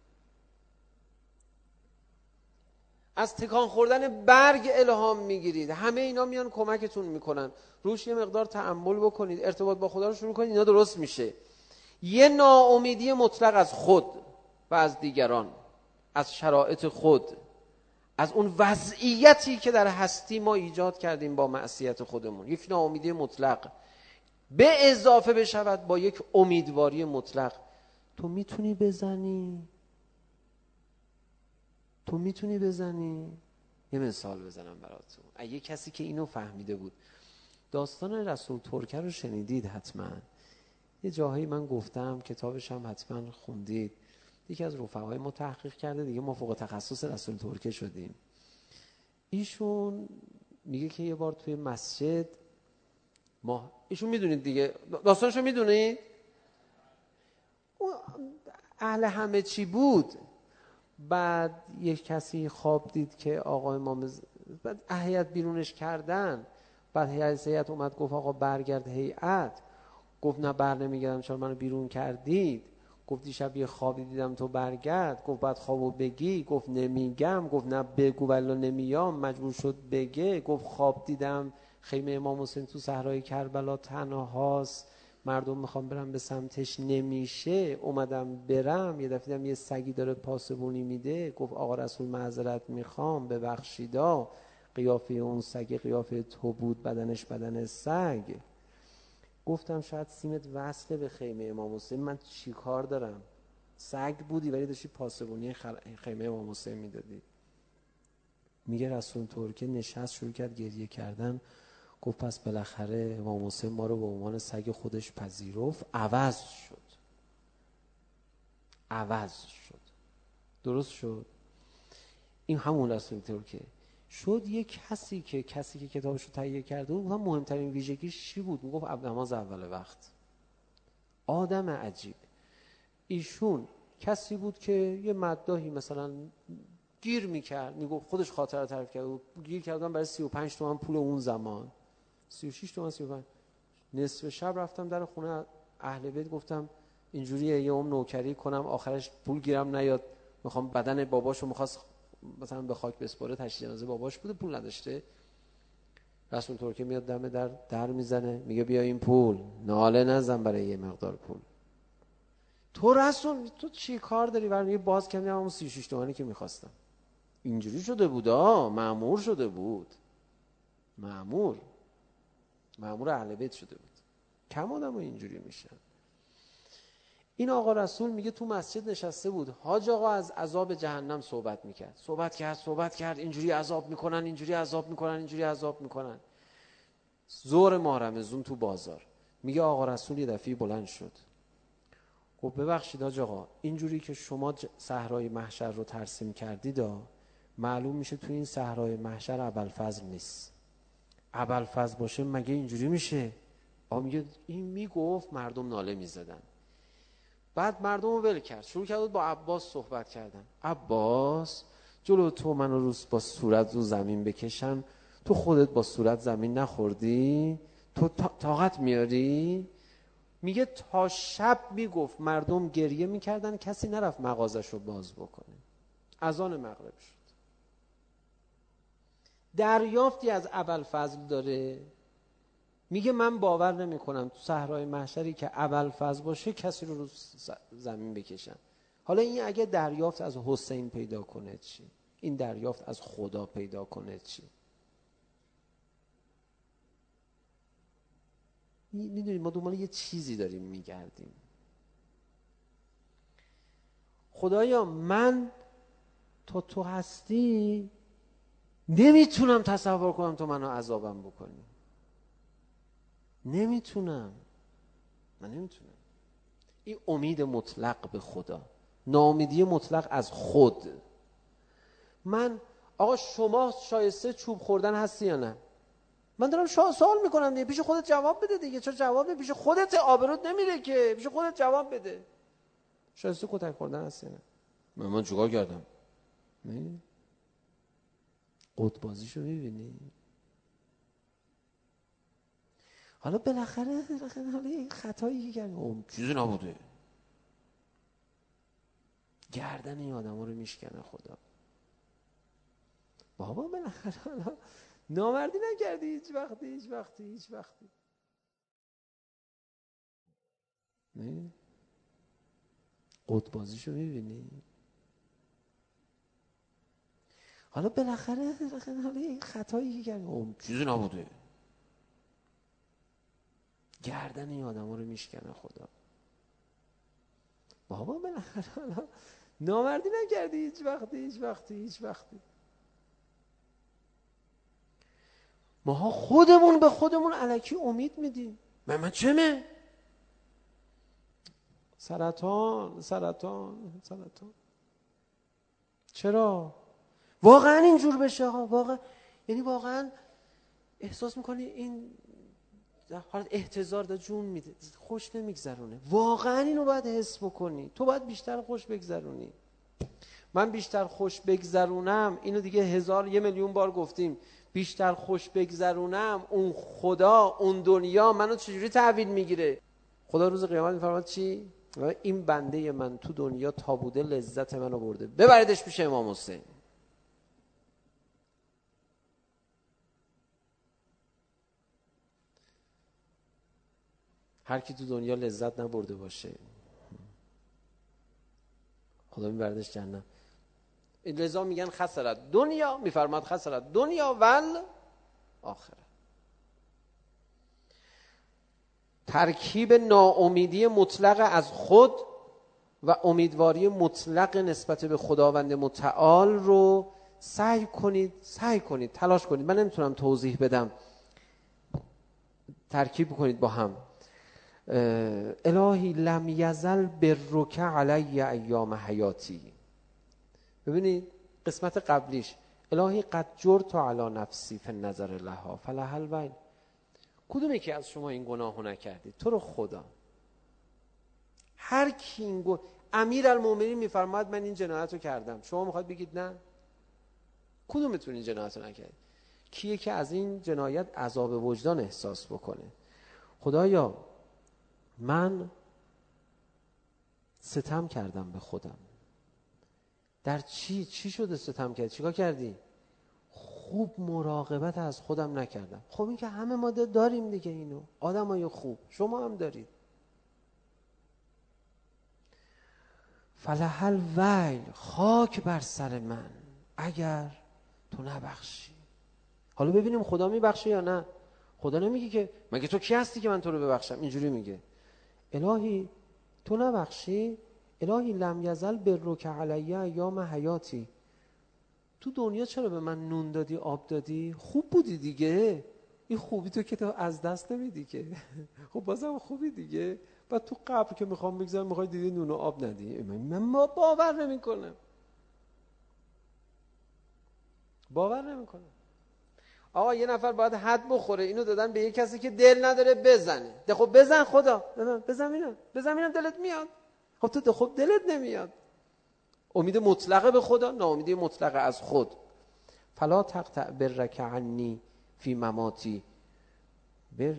از تکان خوردن برگ الهام میگیرید. همه اینا میان کمکتون میکنن. روش یه مقدار تأمل بکنید، ارتباط با خدا رو شروع کنید، اینا درست میشه. یه ناامیدی مطلق از خود و از دیگران، از شرایط خود، از اون وضعیتی که در هستی ما ایجاد کردیم با معصیت خودمون. یک ناامیدی مطلق به اضافه بشود با یک امیدواری مطلق. تو میتونی بزنی؟ تو میتونی بزنی؟ یه مثال بزنم براتون. اگه کسی که اینو فهمیده بود، داستان رسول ترکه رو شنیدید حتما. یه جاهایی من گفتم، کتابش هم حتما خوندید. یکی از رفقای ما تحقیق کرده دیگه، ما فوق تخصص رسول ترکه شدیم. ایشون میگه که یه بار توی مسجد ما، ایشون میدونید دیگه داستانشو میدونید، اهل همه چی بود. بعد یک کسی خواب دید که آقا امام ز... بعد هیئت بیرونش کردن. بعد هیئت اومد گفت آقا برگرد هیئت. گفت نه بر نمیگردم، چرا منو بیرون کردید؟ گفت دیشب یه خوابی دیدم تو برگرد. گفت بعد خوابو بگی. گفت نمیگم. گفت نه بگو ولی نمیام. مجبور شد بگه. گفت خواب دیدم خیمه امام حسین تو صحرای کربلا تنهاست، مردم میخوام برم به سمتش نمیشه، اومدم برم یه دفعه دیدم یه سگی داره پاسبونی میده، گفت آقا رسول معذرت میخوام ببخشیدا، قیافه اون سگ قیافه تو بود، بدنش بدن سگ. گفتم شاید سیمت وصله به خیمه امام حسین، من چی کار دارم؟ سگ بودی ولی داشتی پاسبونی خیمه امام حسین میدادی. میگه رسول ترکیه نشست شروع کرد گریه کردن، گفت پس بالاخره امام حسین ما رو به عنوان سگ خودش پذیرفت، عوض شد عوض شد درست شد. این همون رسول ترکیه شد. یه کسی که کسی که کتابش رو تهیه کرده بود، مهمترین ویژگیش چی بود؟ میگفت نماز اول وقت. آدم عجیب. ایشون کسی بود که یه مداحی مثلا گیر میکرد، میگفت خودش خاطره تعریف کرده بود، گیر کردم برای سی و پنج تومن پول اون زمان، سی و شش تومن سی و پنج. نصف شب رفتم در خونه اهل بیت، گفتم اینجوریه یه عمر نوکری کنم آخرش پول گیرم نیاد، میخوام بدن باباشو میخواست مثلا به خاک بسپاره، تشییع جنازه باباش بوده، پول نداشته. رسول ترکیه میاد دم در در میزنه، میگه بیا این پول، ناله نزن برای یه مقدار پول. تو رسول تو چی کار داری؟ برای باز کردم اون سی و شش تومانی که میخواستم. اینجوری شده بود ها، مأمور شده بود، مأمور مأمور اهل بیت شده بود. کم آدم اینجوری میشن. این آقا رسول میگه تو مسجد نشسته بود، حاج آقا از عذاب جهنم صحبت میکرد، صحبت کرد صحبت کرد اینجوری عذاب میکنن، اینجوری عذاب میکنن، اینجوری عذاب میکنن. ظهر ماه رمضان تو بازار، میگه آقا رسول یه دفعه بلند شد، گفت ببخشید حاج آقا، اینجوری که شما صحرای محشر رو ترسیم کردید، معلوم میشه تو این صحرای محشر ابوالفضل نیست. ابوالفضل باشه مگه اینجوری میشه؟ آقا میگه این میگفت مردم ناله میزدن. بعد مردم رو ول کرد، شروع کرد با عباس صحبت کردن. عباس جلو تو منو روز با صورت رو زمین بکشن، تو خودت با صورت زمین نخوردی؟ تو طاقت میاری؟ میگه تا شب میگفت مردم گریه میکردن، کسی نرفت مغازش رو باز بکنه. اذان مغرب شد. دریافتی از ابوالفضل داره، میگه من باور نمی کنم تو صحرای محشری که ابوالفضل باشه کسی رو رو زمین بکشن. حالا این اگه دریافت از حسین پیدا کنه چی؟ این دریافت از خدا پیدا کنه چی؟ میدونید ما دنبال یه چیزی داریم میگردیم. خدایا من تا تو هستی نمیتونم تصور کنم تو منو عذابم بکنی، نمیتونم، من نمیتونم. این امید مطلق به خدا، ناامیدی مطلق از خود. من آقا شما شایسته چوب خوردن هستی یا نه؟ من دارم سوال میکنم دیگه، پیش خودت جواب بده دیگه. چرا جواب نمیدی؟ پیش خودت آبروت نمیره که، پیش خودت جواب بده. شایسته کتک خوردن هستی یا نه؟ من من چیکار کردم؟ نه؟ قطبازیشو میبینی؟ حالا بالاخره بالاخره حالا این خطایی که کردم اون چیزی نبوده، گردن این آدما رو میشکنه خدا. بابا بالاخره حالا نامردی نکردی هیچ وقتی هیچ وقتی هیچ وقتی نه؟ قطبازیشو میبینی؟ حالا بالاخره بالاخره حالا این خطایی که کردم اون چیزی نبوده، گردن این آدما رو میشکنه خدا. بابا بالاخره حالا نامردی نکردی هیچ وقتی هیچ وقتی هیچ وقتی ماها خودمون به خودمون الکی امید میدیم. من من چمه؟ سرطان سرطان سرطان. چرا؟ واقعا اینجور بشه ها، واقعا یعنی واقعا احساس میکنی این در حالت احتضار داره جون میده، خوش نمیگذرونه. واقعا اینو باید حس بکنی، تو باید بیشتر خوش بگذرونی. من بیشتر خوش بگذرونم، اینو دیگه هزار یه میلیون بار گفتیم، بیشتر خوش بگذرونم اون خدا اون دنیا منو چجوری تحویل میگیره؟ خدا روز قیامت میفرماد چی؟ این بنده من تو دنیا تا بوده لذت منو برده، ببریدش پیش امام حسین. هر کی تو دنیا لذت نبرده باشه خدا میبردش جهنم. لذا میگن خسرت دنیا، میفرماد خسرت دنیا ول آخره. ترکیب ناامیدی مطلق از خود و امیدواری مطلق نسبت به خداوند متعال رو سعی کنید سعی کنید تلاش کنید. من نمیتونم توضیح بدم، ترکیب کنید با هم. الهی لم یزل برک علی ایام حیاتی. ببینید قسمت قبلیش الهی قد جرت علی نفسی فی النظر لها فلها الویل. کدوم یکی از شما این گناهو نکردید؟ تو رو خدا هر کی این گناه، امیرالمومنین میفرماد من این جنایت رو کردم، شما میخواد بگید نه؟ کدومتون این جنایت رو نکردید؟ کیه که از این جنایت عذاب وجدان احساس بکنه؟ خدایا من ستم کردم به خودم. در چی؟ چی شده ستم کردی؟ چیکار کردی؟ خوب مراقبت از خودم نکردم. خب این که همه ما داریم دیگه، اینو آدمای خوب شما هم دارید. فلها الویل، خاک بر سر من اگر تو نبخشی. حالا ببینیم خدا میبخشه یا نه. خدا نمیگه که مگه تو کی هستی که من تو رو ببخشم، اینجوری میگه الهی تو نبخشی، الهی لم یزل برک علی ایام حیاتی. تو دنیا چرا به من نون دادی آب دادی؟ خوب بودی دیگه، این خوبی تو که تو از دست نمیدی که خب بازم خوبی دیگه. بعد تو قبر که میخوام بگذارم میخوای دیگه نون و آب ندی؟ من ما باور نمیکنم باور نمیکنم آقا یه نفر باید حد بخوره، اینو دادن به یه کسی که دل نداره بزنه. ده خب بزن خدا، بزن ببینم بزن ببینم دلت میاد. خب تو ده خب دلت نمیاد. امید مطلقه به خدا، ناامیدی مطلقه از خود. فلا تقطع برک عنی فی مماتی. بر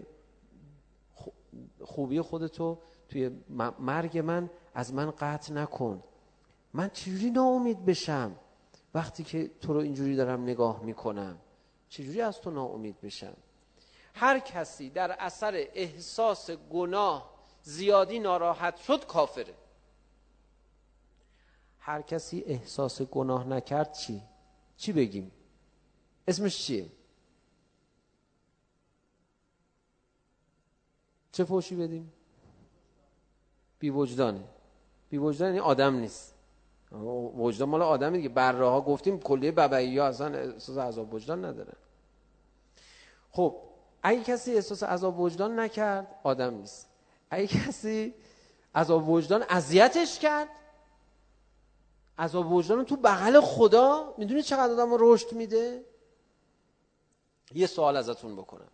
خوبی خودتو توی مرگ من از من قطع نکن. من چجوری ناامید بشم وقتی که تو رو اینجوری دارم نگاه میکنم؟ چجوری از تو ناامید بشم؟ هر کسی در اثر احساس گناه زیادی ناراحت شد کافره. هر کسی احساس گناه نکرد چی؟ چی بگیم؟ اسمش چیه؟ چه فوشی بدیم؟ بی وجدانه. بی وجدان یعنی آدم نیست. وجدان مال آدمی دیگه. بره ها گفتیم کلیه ببعی ها اصلا احساس عذاب وجدان ندارن. خب اگه کسی احساس عذاب وجدان نکرد آدم نیست. اگه کسی عذاب وجدان اذیتش کرد، عذاب وجدان تو بغل خدا، میدونی چقدر آدم رو رشد میده؟ یه سوال ازتون بکنم.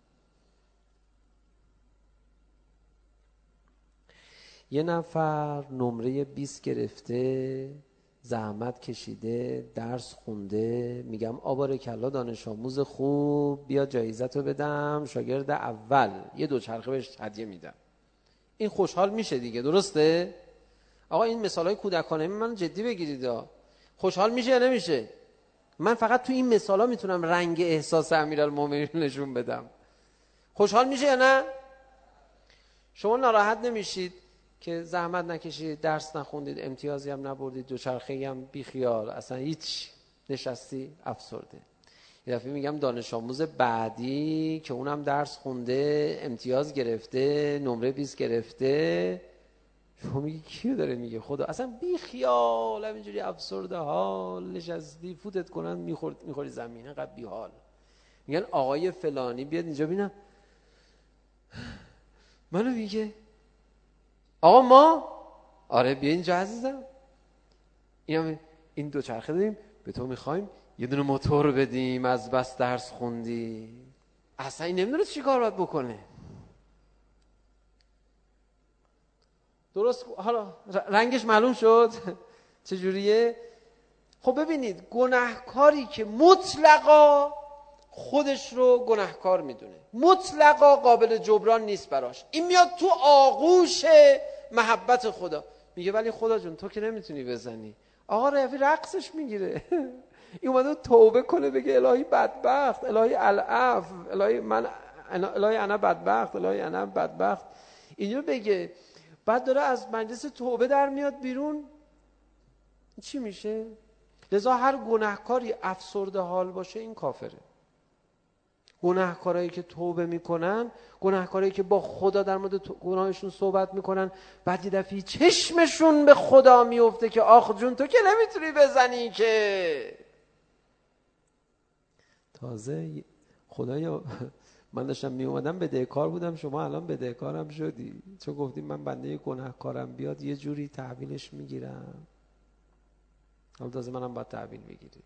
یه نفر نمره بیست گرفته، زحمت کشیده، درس خونده، میگم آبارکلا دانش آموز خوب، بیا جایزتو بدم، شاگرد اول، یه دوچرخه بهش هدیه میدم. این خوشحال میشه دیگه، درسته؟ آقا این مثالای کودکانه من جدی بگیرید. خوشحال میشه یا نمیشه؟ من فقط تو این مثالا میتونم رنگ احساس امیرالمومنین نشون بدم. خوشحال میشه یا نه؟ شما ناراحت نمیشید که زحمت نکشید، درس نخوندید، امتیازی هم نبردید، دوچرخه‌ای هم بیخیال، اصلا هیچ، نشستی افسرده. یه دفعه میگم دانش آموز بعدی که اونم درس خونده، امتیاز گرفته، نمره بیست گرفته، شما میگی کیو داره میگه؟ خدا. اصلا بیخیال، همینجوری افسرده حال، نشستی، فوتت کنن میخوری میخوری زمین، انقدر بیحال. میگن آقای فلانی بیاد اینجا ببینم، منو میگه آقا ما، آره بیا اینجا عزیزم، این این دو چرخه داریم به تو میخوایم یه دونه موتور بدیم، از بس درس خوندی. اصلا این نمیدونه چی کار باید بکنه. درست؟ حالا رنگش معلوم شد چجوریه؟ خب ببینید، گناهکاری که مطلقا خودش رو گناهکار میدونه، مطلقا قابل جبران نیست براش، این میاد تو آغوش محبت خدا، میگه ولی خدا جون تو که نمیتونی بزنی. آقا رفی رقصش میگیره. این اومده توبه کنه، بگه الهی بدبخت، الهی العفو، الهی من، الهی انا بدبخت، الهی انا بدبخت. اینو بگه، بعد داره از مجلس توبه در میاد بیرون، چی میشه؟ لذا هر گناهکاری افسرده حال باشه این کافره. گناهکارایی که توبه میکنن، گناهکارایی که با خدا در مورد گناهشون صحبت میکنن، بعد یه دفعه چشمشون به خدا میفته که آخ جون تو که نمیتونی بزنی که. تازه خدایا من داشتم می اومدم بدهکار بودم، شما الان بدهکارم شدی، چون گفتیم من بنده گناهکارم، بیاد یه جوری تحویلش میگیرم. حالا تازه منم باید تحویل بگیریم.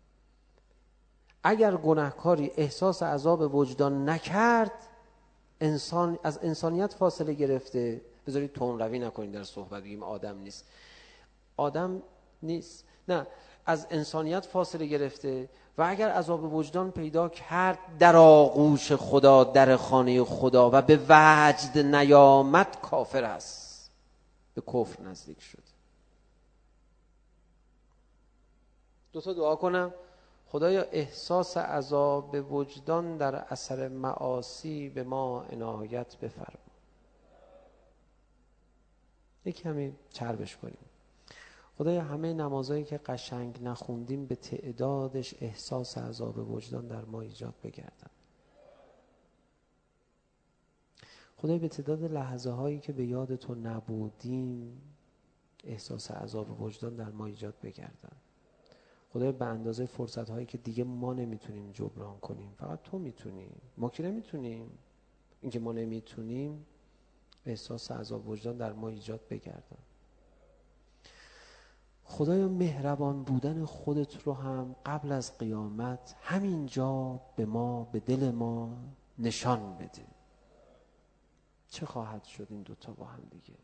اگر گناهکاری احساس عذاب وجدان نکرد، انسان از انسانیت فاصله گرفته. بذارید تون روی نکنید در صحبت، بگیم آدم نیست، آدم نیست، نه، از انسانیت فاصله گرفته و اگر عذاب وجدان پیدا کرد در آغوش خدا، در خانه خدا و به وجد نیامد، کافر است، به کفر نزدیک شد. دو تا دعا کنم. خدایا احساس عذاب وجدان در اثر معاصی به ما عنایت بفرما. یک کمی چربش کنیم. خدایا همه نمازایی که قشنگ نخوندیم به تعدادش احساس عذاب وجدان در ما ایجاد بگردن. خدایا به تعداد لحظه هایی که به یاد تو نبودیم احساس عذاب وجدان در ما ایجاد بگردن. خدایا به اندازه فرصت هایی که دیگه ما نمیتونیم جبران کنیم، فقط تو میتونی، ما که نمیتونیم. اینکه ما نمیتونیم احساس عذاب وجدان در ما ایجاد بگردن. خدایا مهربان بودن خودت رو هم قبل از قیامت همینجا به ما، به دل ما نشان بده. چه خواهد شد این دوتا با هم دیگه؟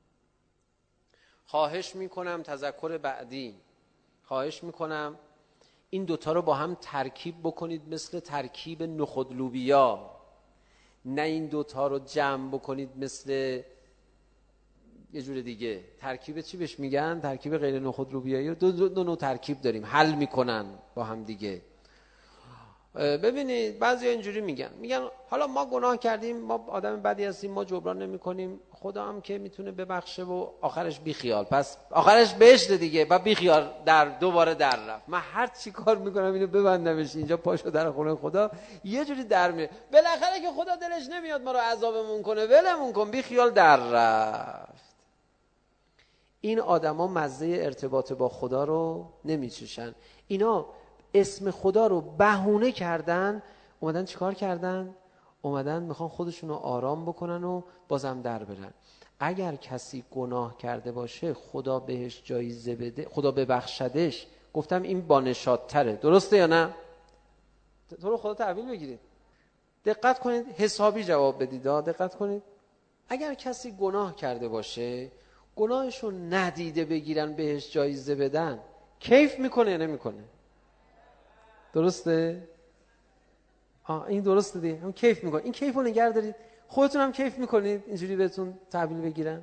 خواهش میکنم تذکر بعدی، خواهش میکنم این دوتا رو با هم ترکیب بکنید مثل ترکیب نخود لوبیا، نه این دوتا رو جمع بکنید مثل یه جور دیگه. ترکیب چی بهش میگن؟ ترکیب غیر نخود لوبیایی. دو, دو, دو نوع ترکیب داریم، حل میکنن با هم دیگه. ببینید بعضی اینجوری میگن میگن حالا ما گناه کردیم، ما آدم بدی هستیم، ما جبران نمی کنیم، خدا هم که میتونه ببخشه و آخرش بی خیال، پس آخرش بهشت دیگه، بعد بی خیال در دوباره در رفت. من هر چی کار میکنم اینو ببندمش اینجا پاشو در خونه خدا، یه جوری در میره. بالاخره که خدا دلش نمیاد ما رو عذابمون کنه، ولمون کن، بی خیال در رفت. این آدما مزه ارتباط با خدا رو نمیچشن. اینا اسم خدا رو بهونه کردن، اومدن چیکار کردن؟ اومدن میخوان خودشون رو آرام بکنن و بازم در برن. اگر کسی گناه کرده باشه خدا بهش جایزه بده، خدا ببخشدش، گفتم این با نشاط‌تره، درسته یا نه؟ تو رو خدا تحویل بگیرید، دقت کنید، حسابی جواب بدید، دقت کنید. اگر کسی گناه کرده باشه گناهشو ندیده بگیرن بهش جایزه بدن، کیف میکنه یا نمیکنه؟ درسته؟ آه این درسته دیگه، هم کیف میکنه. این کیف رو نگه دارید، خودتون هم کیف میکنید اینجوری بهتون تحویل بگیرن.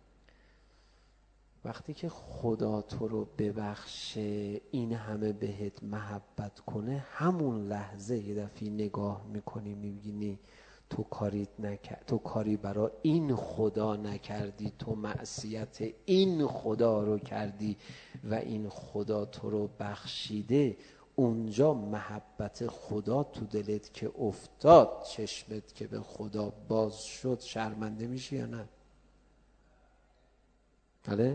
وقتی که خدا تو رو ببخشه، این همه بهت محبت کنه، همون لحظه یه دفعه نگاه میکنی میبینی تو کاریت نکرد، تو کاری برای این خدا نکردی، تو معصیت این خدا رو کردی و این خدا تو رو بخشیده. اونجا محبت خدا تو دلت که افتاد، چشمت که به خدا باز شد، شرمنده میشی یا نه؟ بله؟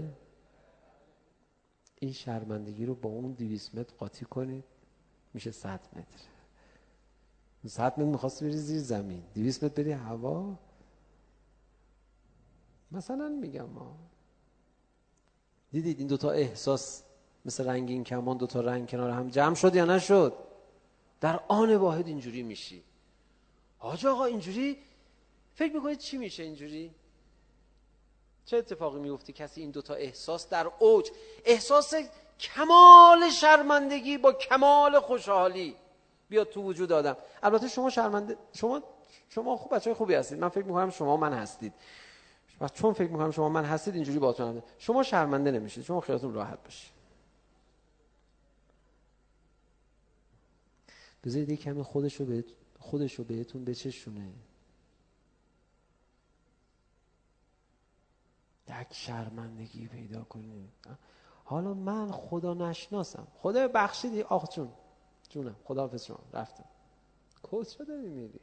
این شرمندگی رو با اون دویست متر قاطی کنید، میشه صد متر. صد متر میخواستی بری زیر زمین، دویست متر بری هوا. مثلا میگم ما دیدید این دوتا احساس مثل رنگین کمان، دوتا رنگ کنار هم جمع شد یا نشد؟ در آن واحد اینجوری میشی. حاج آقا اینجوری فکر میکنید چی میشه اینجوری؟ چه اتفاقی میفته؟ کسی این دوتا احساس در اوج، احساس کمال شرمندگی با کمال خوشحالی بیاد تو وجود آدم. البته شما شرمنده، شما شما خوب بچهای خوبی هستید، من فکر میکنم شما من هستید، و چون فکر میکنم شما من هستید اینجوری باهاتون، شما شرمنده نمیشید، شما خیالتون راحت باشه. بذارید یک کمی خودشو به خودشو بهتون بچشونه. یک شرمندگی پیدا کنید. حالا من خدا نشناسم، خدا بخشیدی آخ جون جونم خداحافظ شما رفتم. کجا داری میری؟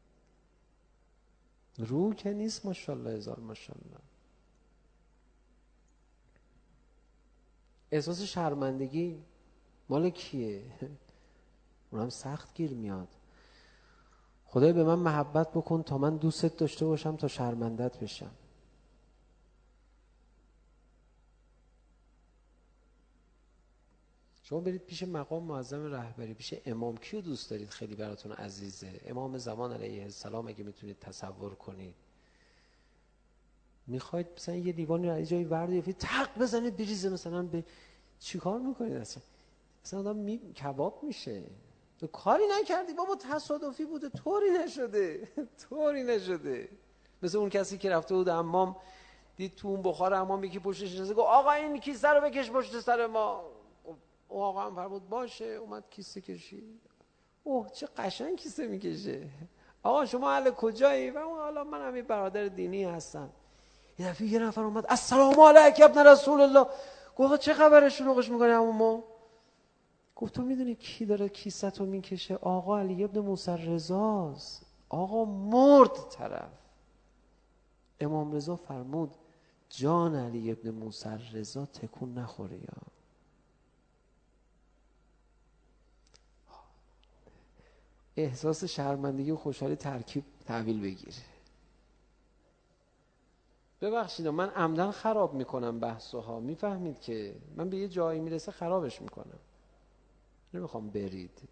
رو که نیست ماشاءالله هزار ماشاءالله. احساس شرمندگی مال کیه؟ اونم سخت گیر میاد. خدای به من محبت بکن تا من دوستت داشته باشم تا شرمندت بشم. شما برید پیش مقام معظم رهبری، پیش امام، کیو دوست دارید خیلی براتون عزیزه؟ امام زمان علیه السلام اگه میتونید تصور کنید. میخواید مثلا یه لیوانی رو جایی وردی تق بزنید بریزه مثلا به چیکار میکنید اصلا؟ مثلا آدم می... کباب میشه. تو کاری نکردی بابا، تصادفی بوده، طوری نشده طوری نشده. مثل اون کسی که رفته بود حمام، دید تو اون بخار حمام یکی پشتش نشسته، گفت آقا این کیسه رو بکش پشت سر ما. اون آقا هم فرمود باشه، اومد کیسه کشید. اوه چه قشنگ کیسه میکشه. آقا شما اهل کجایی؟ و اون حالا من همین برادر دینی هستم. یه دفعه یه نفر اومد السلام علیک ابن رسول الله. گفت چه خبره شلوغش میکنی عمو؟ گفت تو میدونی کی داره کیسه تو میکشه؟ آقا علی ابن موسی رضاست. آقا مرد طرف. امام رضا فرمود جان علی ابن موسی رضا تکون نخوره. یا احساس شرمندگی و خوشحالی ترکیب تحویل بگیر. ببخشید من عمدن خراب میکنم بحثوها، میفهمید که من به یه جایی میرسه خرابش میکنم. نمیخوام برید،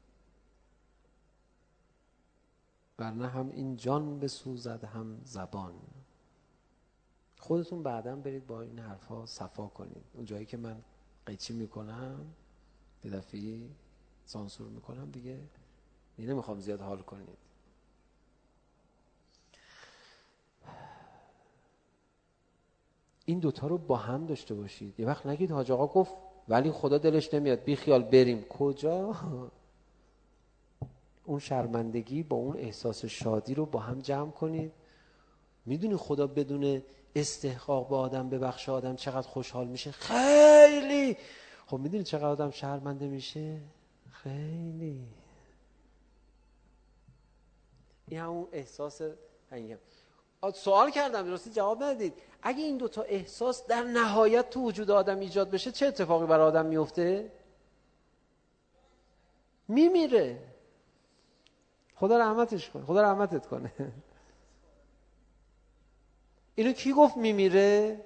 ورنه هم این جان بسوزد هم زبان. خودتون بعداً برید با این حرفا صفا کنید. اون جایی که من قیچی میکنم یه دفعی سانسور میکنم دیگه نمیخوام زیاد حال کنید. این دوتا رو با هم داشته باشید. یه وقت نگید حاج آقا گفت ولی خدا دلش نمیاد بی خیال بریم. کجا؟ اون شرمندگی با اون احساس شادی رو با هم جمع کنید. میدونی خدا بدون استحقاق به آدم ببخشه آدم چقدر خوشحال میشه؟ خیلی. خب میدونی چقدر آدم شرمنده میشه؟ خیلی. این همون احساس هنگام. سوال کردم درستی جواب ندید. اگه این دوتا احساس در نهایت تو وجود آدم ایجاد بشه چه اتفاقی برای آدم میفته؟ میمیره. خدا رحمتش کنه، خدا رحمتت کنه. اینو کی گفت میمیره؟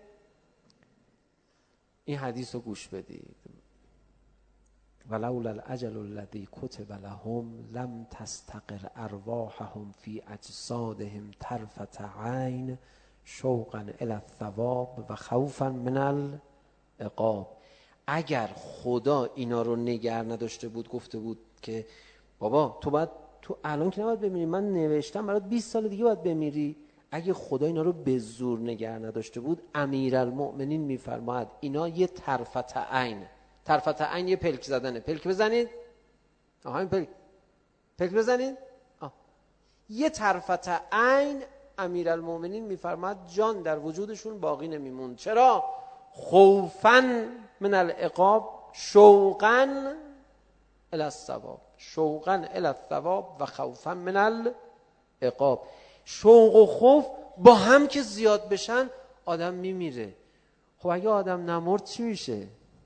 این حدیث رو گوش بدید. ولولا الاجل الذی کتب لهم لم تستقر ارواحهم فی اجسادهم طرفة عین شوقا الی الثواب و خوفا من العقاب. اگر خدا اینا رو نگه نداشته بود، گفته بود که بابا تو باید تو الان که نباید بمیری، من نوشتم برات بیست سال دیگه باید بمیری. اگه خدا اینا رو به زور نگه نداشته بود، امیرالمؤمنین میفرماید اینا یه طرفة عین، طرفة عین یه پلک زدنه. پلک بزنید. آها این پلک پلک بزنید. آه. یه طرفة عین امیرالمؤمنین میفرماید جان در وجودشون باقی نمیموند. چرا؟ خوفاً من العقاب شوقاً الی الثواب، شوقاً الی الثواب و خوفاً من العقاب. شوق و خوف با هم که زیاد بشن آدم میمیره. خب اگه آدم نمرد چی میشه؟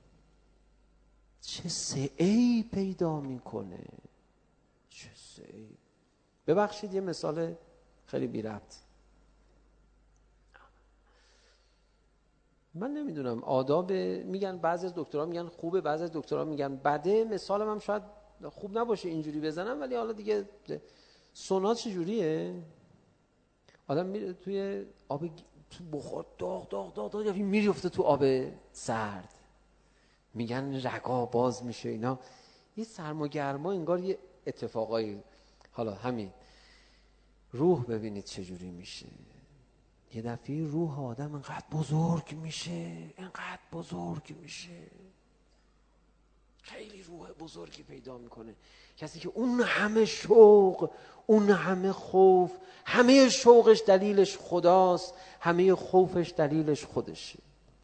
چه سعی پیدا میکنه، چه سعی. ببخشید یه مثال خیلی بی ربط. من نمیدونم آداب، میگن بعضی از دکترها میگن خوبه، بعضی از دکترها میگن بده. مثالم هم شاید خوب نباشه اینجوری بزنم، ولی حالا دیگه سونا چجوریه؟ آدم میره توی آب تو بخار داغ داغ داغ داغ میریفته تو آب سرد، میگن رگا باز میشه اینا. یه سرما گرما انگار یه اتفاقایی. حالا همین روح ببینید چجوری میشه. یه دفعه روح آدم انقدر بزرگ میشه، انقدر بزرگ میشه. خیلی روح بزرگی پیدا میکنه. کسی که اون همه شوق، اون همه خوف، همه شوقش دلیلش خداست، همه خوفش دلیلش خودشه.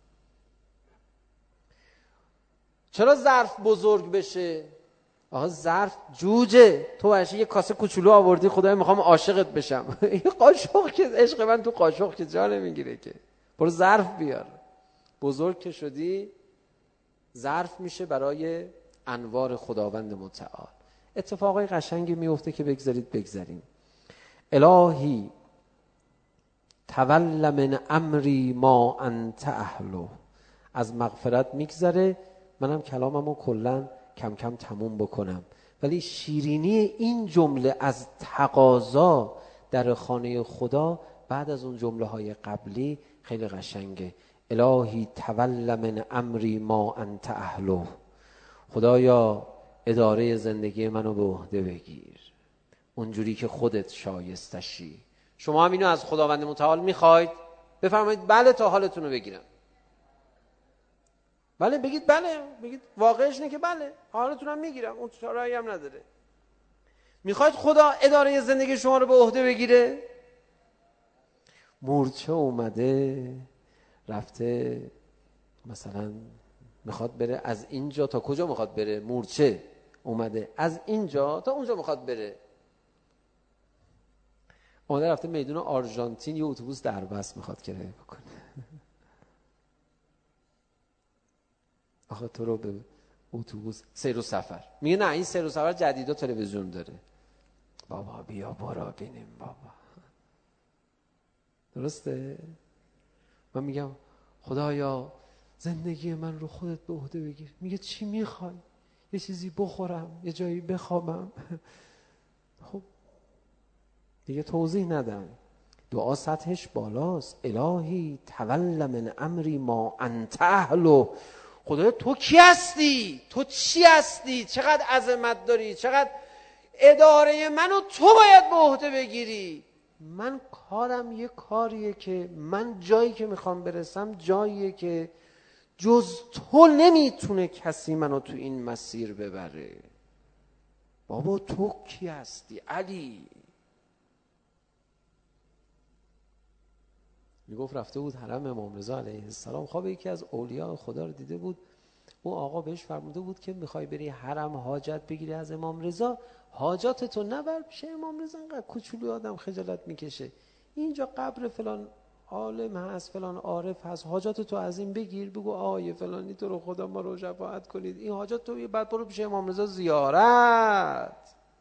چرا ظرف بزرگ بشه؟ آقا ظرف جوجه، تو باشه یه کاسه کوچولو آوردی خدای میخوام عاشقت بشم. این قاشق که عشق من تو قاشق که جا نمیگیره که، برو ظرف بیار. بزرگ که شدی ظرف میشه برای انوار خداوند متعال. اتفاقای قشنگی میفته که بگذارید بگذاریم. الهی تول من امری ما انت اهله. از مغفرت میگذره، منم کلاممو کلن کم کم تموم بکنم، ولی شیرینی این جمله از تقاضا در خانه خدا بعد از اون جمله های قبلی خیلی قشنگه. الهی تول من امری ما انت اهله. خدایا اداره زندگی منو به عهده بگیر اونجوری که خودت شایستشی. شما هم اینو از خداوند متعال میخواید؟ بفرمایید بله تا حالتون رو بگیرم. بله بگید بله، بگید واقعش اینه که بله حالتون هم میگیرم، اون چاره‌ای هم نداره. میخواید خدا اداره زندگی شما رو به عهده بگیره؟ مورچه اومده رفته مثلا میخواد بره از اینجا تا کجا میخواد بره؟ مورچه اومده از اینجا تا اونجا میخواد بره. اومده رفته میدون آرژانتین یه اتوبوس دربست میخواد کرایه بکنه. آخه تو رو به اتوبوس سیر و سفر میگه نه این سیر و سفر جدیدا تلویزیون داره. بابا بیا برو بینیم بابا. درسته؟ من میگم خدایا زندگی من رو خودت به عهده بگیر. میگه چی میخوای؟ یه چیزی بخورم، یه جایی بخوابم. خب دیگه توضیح ندم. دعا سطحش بالاست. الهی تول من امری ما انت اهله. خدایا تو کی هستی؟ تو چی هستی؟ چقدر عظمت داری؟ چقدر اداره منو تو باید به عهده بگیری. من کارم یه کاریه که من جایی که میخوام برسم جاییه که جز تو نمیتونه کسی منو تو این مسیر ببره. بابا تو کی هستی؟ علی میگفت رفته بود حرم امام رضا علیه السلام، خواب یکی از اولیاء خدا رو دیده بود. اون آقا بهش فرموده بود که میخوای بری حرم حاجت بگیری از امام رضا، حاجاتتو نبر پیش امام رضا، انقدر کوچولو آدم خجالت میکشه. اینجا قبر فلان عالم هست، فلان عارف هست، حاجاتتو از این بگیر، بگو آیه فلانی تو رو خدا ما رو شفاعت کنید، این حاجات تو، بعد برو پیش امام رضا زیارت.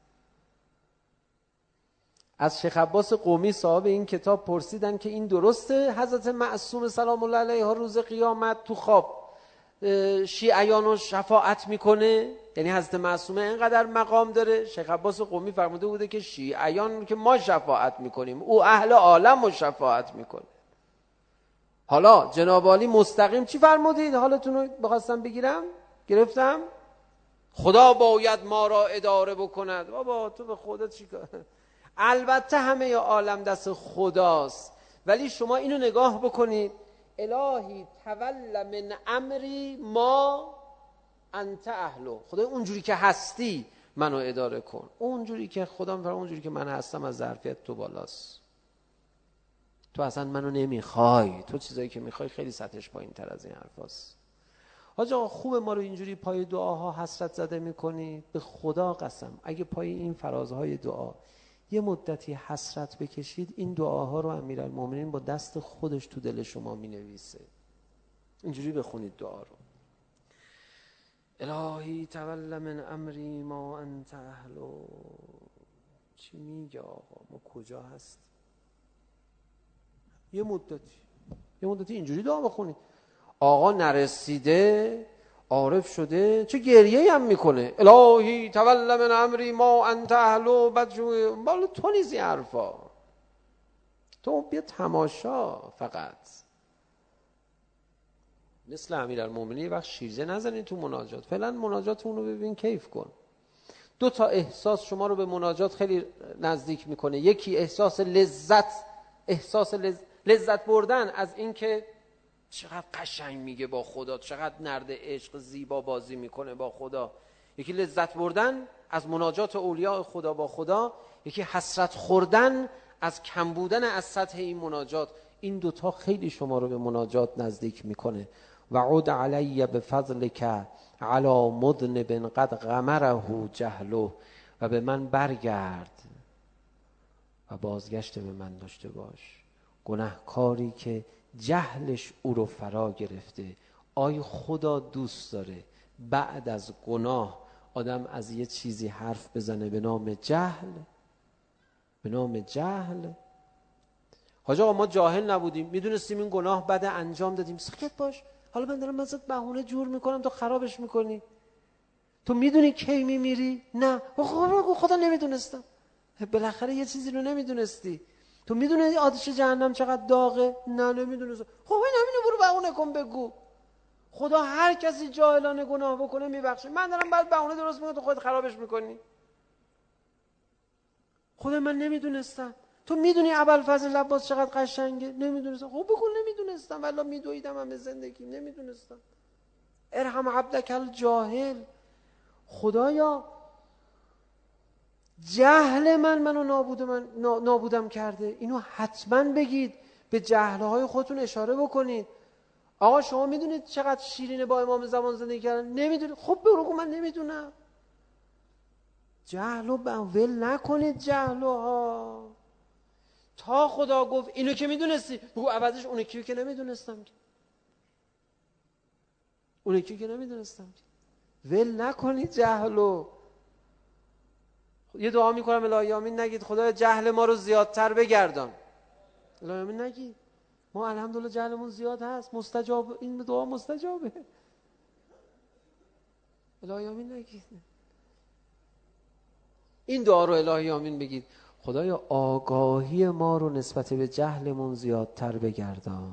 از شیخ عباس قمی صاحب این کتاب پرسیدن که این درسته حضرت معصوم سلام الله علیها روز قیامت تو خواب شیعیان رو شفاعت میکنه؟ یعنی حضرت معصومه اینقدر مقام داره؟ شیخ عباس قمی فرموده بوده که شیعیان که ما شفاعت میکنیم، او اهل عالم رو شفاعت میکنه. حالا جناب عالی مستقیم چی فرمودید؟ حالتون رو بخواستم بگیرم گرفتم. خدا باید ما را اداره بکند. بابا تو به خودت چیکار؟ البته همه عالم دست خداست، ولی شما اینو نگاه بکنید. الهی تول من امری ما انت اهله. خدای اونجوری که هستی منو اداره کن. اونجوری که خدا میفرماید اونجوری که من هستم از ظرفیت تو بالاست. تو اصلا منو نمیخوای، تو چیزایی که میخوای خیلی سطحش پایین تر از این حرفاست. حاج آقا خوبه ما رو اینجوری پای دعاها حسرت زده میکنی؟ به خدا قسم اگه پای این فرازهای دعا یه مدتی حسرت بکشید، این دعاها رو امیرالمومنین با دست خودش تو دل شما مینویسه. اینجوری بخونید دعا رو. الهی تول من امری ما انت اهله. چی میگه آقا؟ ما کجا هست؟ یه مدتی یه مدتی اینجوری دعا بخونید. آقا نرسیده عارف شده چه گریه هم میکنه. الهی تول من امری ما انت اهله. بعد بالا تو نیزی حرفا، تو بیا تماشا فقط. مثل امیرالمومنین وقت شیرجه نزنید تو مناجات، فعلا مناجاتمون رو ببین کیف کن. دو تا احساس شما رو به مناجات خیلی نزدیک میکنه. یکی احساس لذت، احساس لذت, لذت بردن از این که چقدر قشنگ میگه با خدا، چقدر نرد عشق زیبا بازی میکنه با خدا. یکی لذت بردن از مناجات اولیاء خدا با خدا، یکی حسرت خوردن از کم بودن از سطح این مناجات. این دوتا خیلی شما رو به مناجات نزدیک میکنه. و عود علی بفضلک علی مذنب قد غمره جهله، و به من برگرد و بازگشت به من داشته باش، گناهکاری که جهلش او رو فرا گرفته. آیا خدا دوست داره بعد از گناه آدم از یه چیزی حرف بزنه به نام جهل؟ به نام جهل. حاج آقا ما جاهل نبودیم، میدونستیم این گناه بده، انجام دادیم، ساکت باش. حالا من دارم ازت بهونه جور میکنم تو خرابش میکنی. تو میدونی کی میمیری؟ نه. خدا خدا نمیدونستم. بالاخره یه چیزی رو نمیدونستی. تو میدونی آتش جهنم چقدر داغه؟ نه نمیدونستم. خب این همینو برو بهونه کن بگو. خدا هر کسی جاهلانه گناه بکنه میبخشه. من دارم بعد بهونه درست میکنم تو خودت خرابش میکنی. خدا من نمیدونستم. تو میدونی ابوالفضل لباس چقدر قشنگه؟ نمیدونستم. خب بگو نمیدونستم، والله میدویدم همه زندگی نمیدونستم. ارحم عبدک الجاهل. خدایا جهل من منو نابود من نابودم کرده. اینو حتما بگید، به جهلهای خودتون اشاره بکنید. آقا شما میدونید چقدر شیرینه با امام زمان زندگی کردن؟ نمیدونید؟ خب بگو من نمیدونم. جهلو ول نکنید، جهلوها. تا خدا گفت اینو که میدونستی، بگو عوضش اون یکیو که نمیدونستم که. اون یکیو که نمیدونستم که. ول نکنید جهلو. یه دعا میکنم الهی آمین نگید خدای جهل ما رو زیادتر بگردان. الهی آمین نگید. ما الحمدلله جهلمون زیاد هست، مستجاب، این دعا مستجابه. الهی آمین نگید. این دعا رو الهی آمین بگید. خدایا آگاهی ما رو نسبت به جهلمون زیادتر بگردان.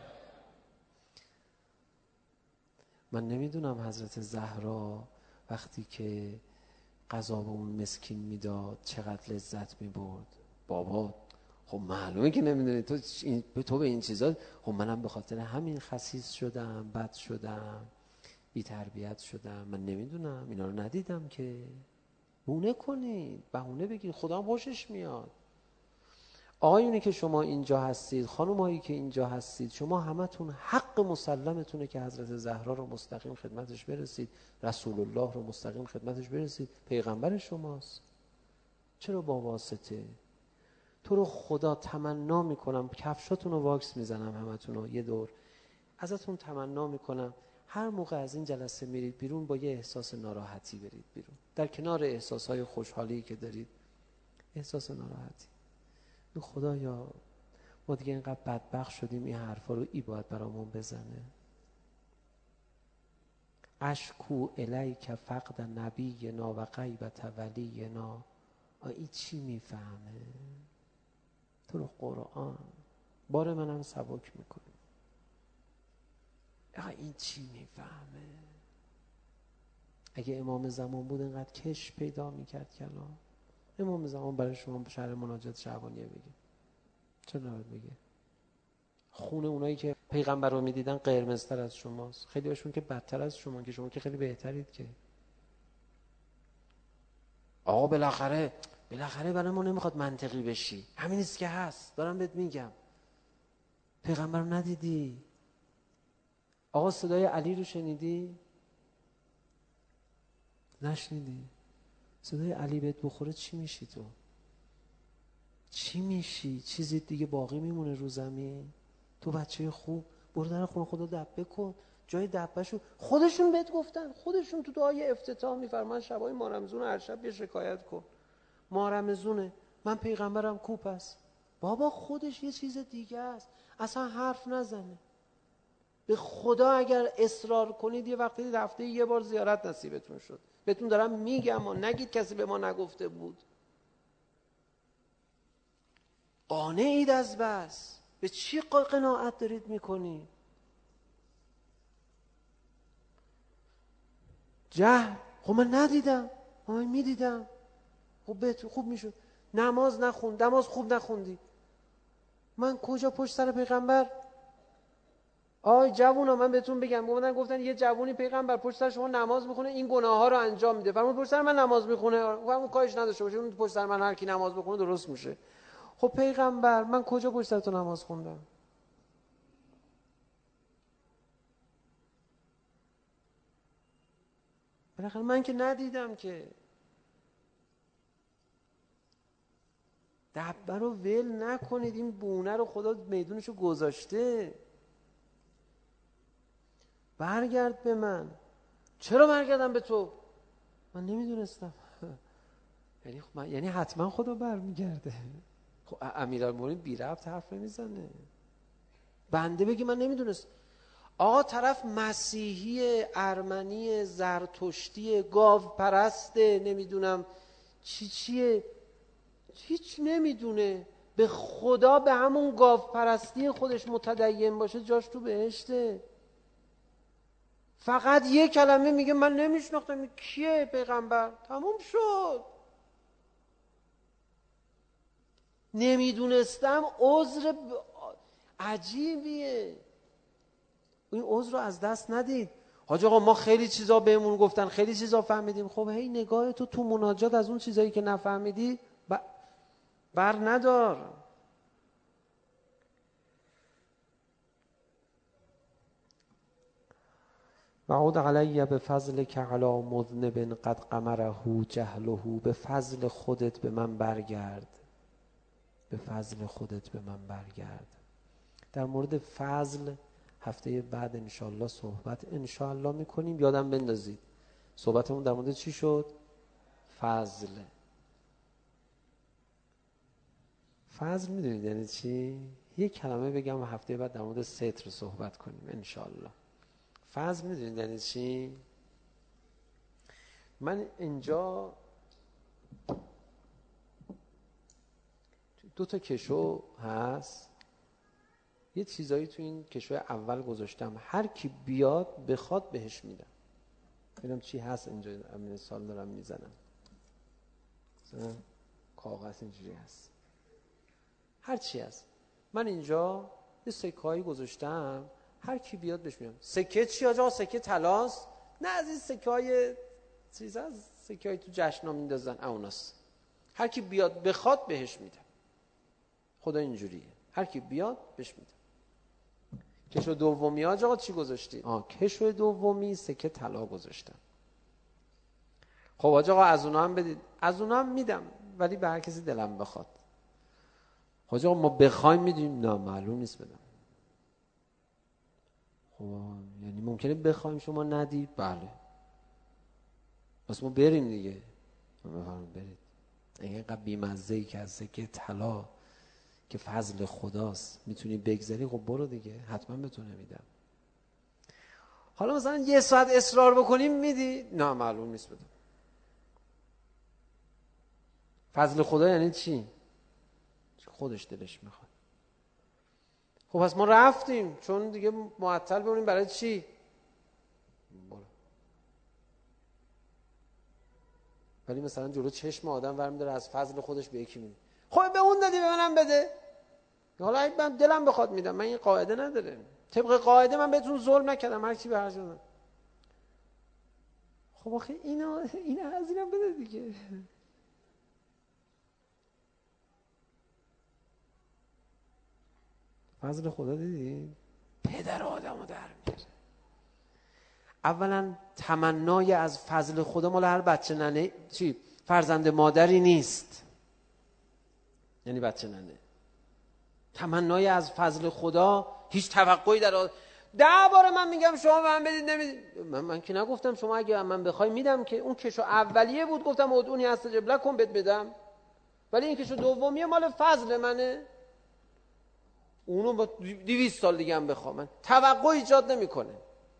من نمیدونم حضرت زهرا وقتی که غذا به اون مسکین میداد چقدر لذت میبرد. بابا خب معلومه که نمیدونی تو این تو به این چیزا. خب منم به خاطر همین خسیس شدم، بد شدم، بی تربیت شدم. من نمیدونم، اینا رو ندیدم که. بهونه کنید، بهونه بگید، خدا هم خوشش میاد. آقایونی که شما اینجا هستید، خانمایی که اینجا هستید، شما همتون حق مسلمتونه که حضرت زهرا رو مستقیم خدمتش برسید، رسول الله رو مستقیم خدمتش برسید. پیغمبر شماست. چرا با واسطه؟ تو رو خدا تمنا میکنم، کفشاتون رو واکس میزنم همتون رو یه دور، ازتون تمنا میکنم هر موقع از این جلسه میرید بیرون با یه احساس ناراحتی برید بیرون. در کنار احساسهای خوشحالی که دارید، احساس ناراحتی. خدایا ما دیگه اینقدر بدبخت شدیم این حرفا رو ای باید برامون بزنه. اشکو الیک فقد نبینا و غیبت ولینا. این چی میفهمه؟ تو رو قرآن بار منم سبک میکنه. این چی میفهمه؟ اگه امام زمان بود اینقدر کش پیدا میکرد کلام. امام زمان برای شما شرح مناجات شعبانیه بگه. چرا نباید بگه؟ خون اونایی که پیغمبر رو میدیدن قرمزتر از شماست، خیلی هاشون که بدتر از شما، که شما که خیلی بهترید. که آقا بالاخره بالاخره برای ما نمیخواد منطقی بشی، همین است که هست. دارم بهت میگم پیغمبر رو ندیدی. آقا صدای علی رو شنیدی؟ نشنیدی؟ صدای علی بهت بخوره چی میشی تو؟ چی میشی؟ چیزی دیگه باقی میمونه رو زمین؟ تو بچه خوب برو در خونه خدا دبه کن. جای دبهشو خودشون بهت گفتن، خودشون تو دعای افتتاح میفرمان شبای ماه رمضون هر شب یه شکایت کن. ماه رمضونه من پیغمبرم کو پس؟ بابا خودش یه چیز دیگه است، اصلا حرف نزنه. به خدا اگر اصرار کنید یه وقتی هفته یه بار زیارت نصیبتون شد. بهتون دارم میگم و نگید کسی به ما نگفته بود. قانعید از بس. به چی قناعت دارید میکنی؟ جهل. خب من ندیدم، من میدیدم. خب بهتون خوب میشد. نماز نخوند، نماز خوب نخوندی. من کجا پشت سر پیغمبر آی جوونا من بهتون بگم، گفتن گفتن یه جوونی پیغمبر پشت سر شما نماز میخونه این گناه ها رو انجام میده. فرمود پشت سر من نماز میخونه، اون کارش نداشته باشه، اون پشت سر من هر کی نماز بخونه درست میشه. خب پیغمبر من کجا پشت سر تو نماز خوندم؟ بالاخره من که ندیدم که. دبه رو ول نکنید، این بونه رو خدا میدونشو گذاشته. برگرد به من. چرا برگردم به تو؟ من نمیدونستم. یعنی خب من... یعنی حتما خدا برمیگرده. خب امیرالمومنین بی ربط حرف نمیزنه. بنده بگی من نمیدونست. آقا طرف مسیحی، ارمنی، زرتشتی، گاو پرسته، نمیدونم چی چیه، هیچ نمیدونه، به خدا به همون گاو پرستی خودش متدین باشه جاش تو بهشته. فقط یه کلمه میگه من نمیشناختم کیه پیغمبر، تموم شد. نمیدونستم عذر عجیبیه. این عذر رو از دست ندید. حاج آقا ما خیلی چیزا بهمون گفتن، خیلی چیزا فهمیدیم. خب هی نگاه تو تو مناجات از اون چیزایی که نفهمیدی ب... بر ندار. وعود علی به فضل که علی مذنب قد قمره جهله. به فضل خودت به من برگرد، به فضل خودت به من برگرد. در مورد فضل هفته بعد انشاءالله صحبت انشاءالله میکنیم. یادم بندازید صحبتمون در مورد چی شد؟ فضل. فضل میدونید یعنی چی؟ یک کلمه بگم و هفته بعد در مورد ستر صحبت کنیم انشاءالله. فضل میدونید یعنی چی؟ من اینجا دو تا کشو هست، یه چیزایی تو این کشوی اول گذاشتم، هر کی بیاد بخواد بهش میدم. ببینم چی هست اینجا. امین سال دارم میزنم، مثلا کاغذ اینجوری هست، هر چی هست. من اینجا یه سکه‌ای گذاشتم، هر کی بیاد بهش میدم. سکه چی آقا؟ سکه طلاست؟ نه از این سکه‌های چیزا، از سکه‌های تو جشنا میندازن اوناست. هر کی بیاد بخواد بهش میدم. خدا اینجوریه، هر کی بیاد بهش میدم. کشو دومی آقا چی گذاشتی؟ آه کشو دومی سکه طلا گذاشتم. خب آقا از اونها هم بدید. از اونها هم میدم ولی به هر کسی دلم بخواد. خب آقا ما بخوایم میدیم؟ نه معلوم نیست بدم. خب یعنی ممکنه بخوایم شما ندید؟ بله. بس ما بریم دیگه. بفرمایید برید. اینقدر بی‌مزه‌ای که از سکه طلا که فضل خداست میتونی بگذری، خب برو دیگه، حتما بهتون میدم. حالا مثلا یه ساعت اصرار بکنیم میدی؟ نه معلوم نیست بدم. فضل خدا یعنی چی؟ خودش دلش میخواد. خب پس ما رفتیم، چون دیگه معطل بمونیم برای چی؟ برو. ولی مثلا جلو چشم آدم ور می‌داره از فضل خودش به یکی میده. خب به اون دادی به منم بده. حالا من دلم بخواد میدم، من این قاعده نداره. طبق قاعده من بهتون ظلم نکردم، هر کی به هر جا دادم. خب آخه اینا اینا از اینم بده دیگه. فضل خدا دیدی؟ پدر آدمو در میاره. اولا تمنای از فضل خدا مال هر بچه ننه چی فرزند مادری نیست، یعنی بچه ننه. تمنای از فضل خدا هیچ توقعی در آد... ده بار من میگم شما به من بدید نمیدید. من, من که نگفتم شما اگه من بخوای میدم، که اون کشو اولیه بود گفتم ادعونی استجب لکم بد بدم، ولی این کشو دومیه مال فضل منه، اونو با دویست سال دیگه هم بخوام من توقع ایجاد نمیکنه.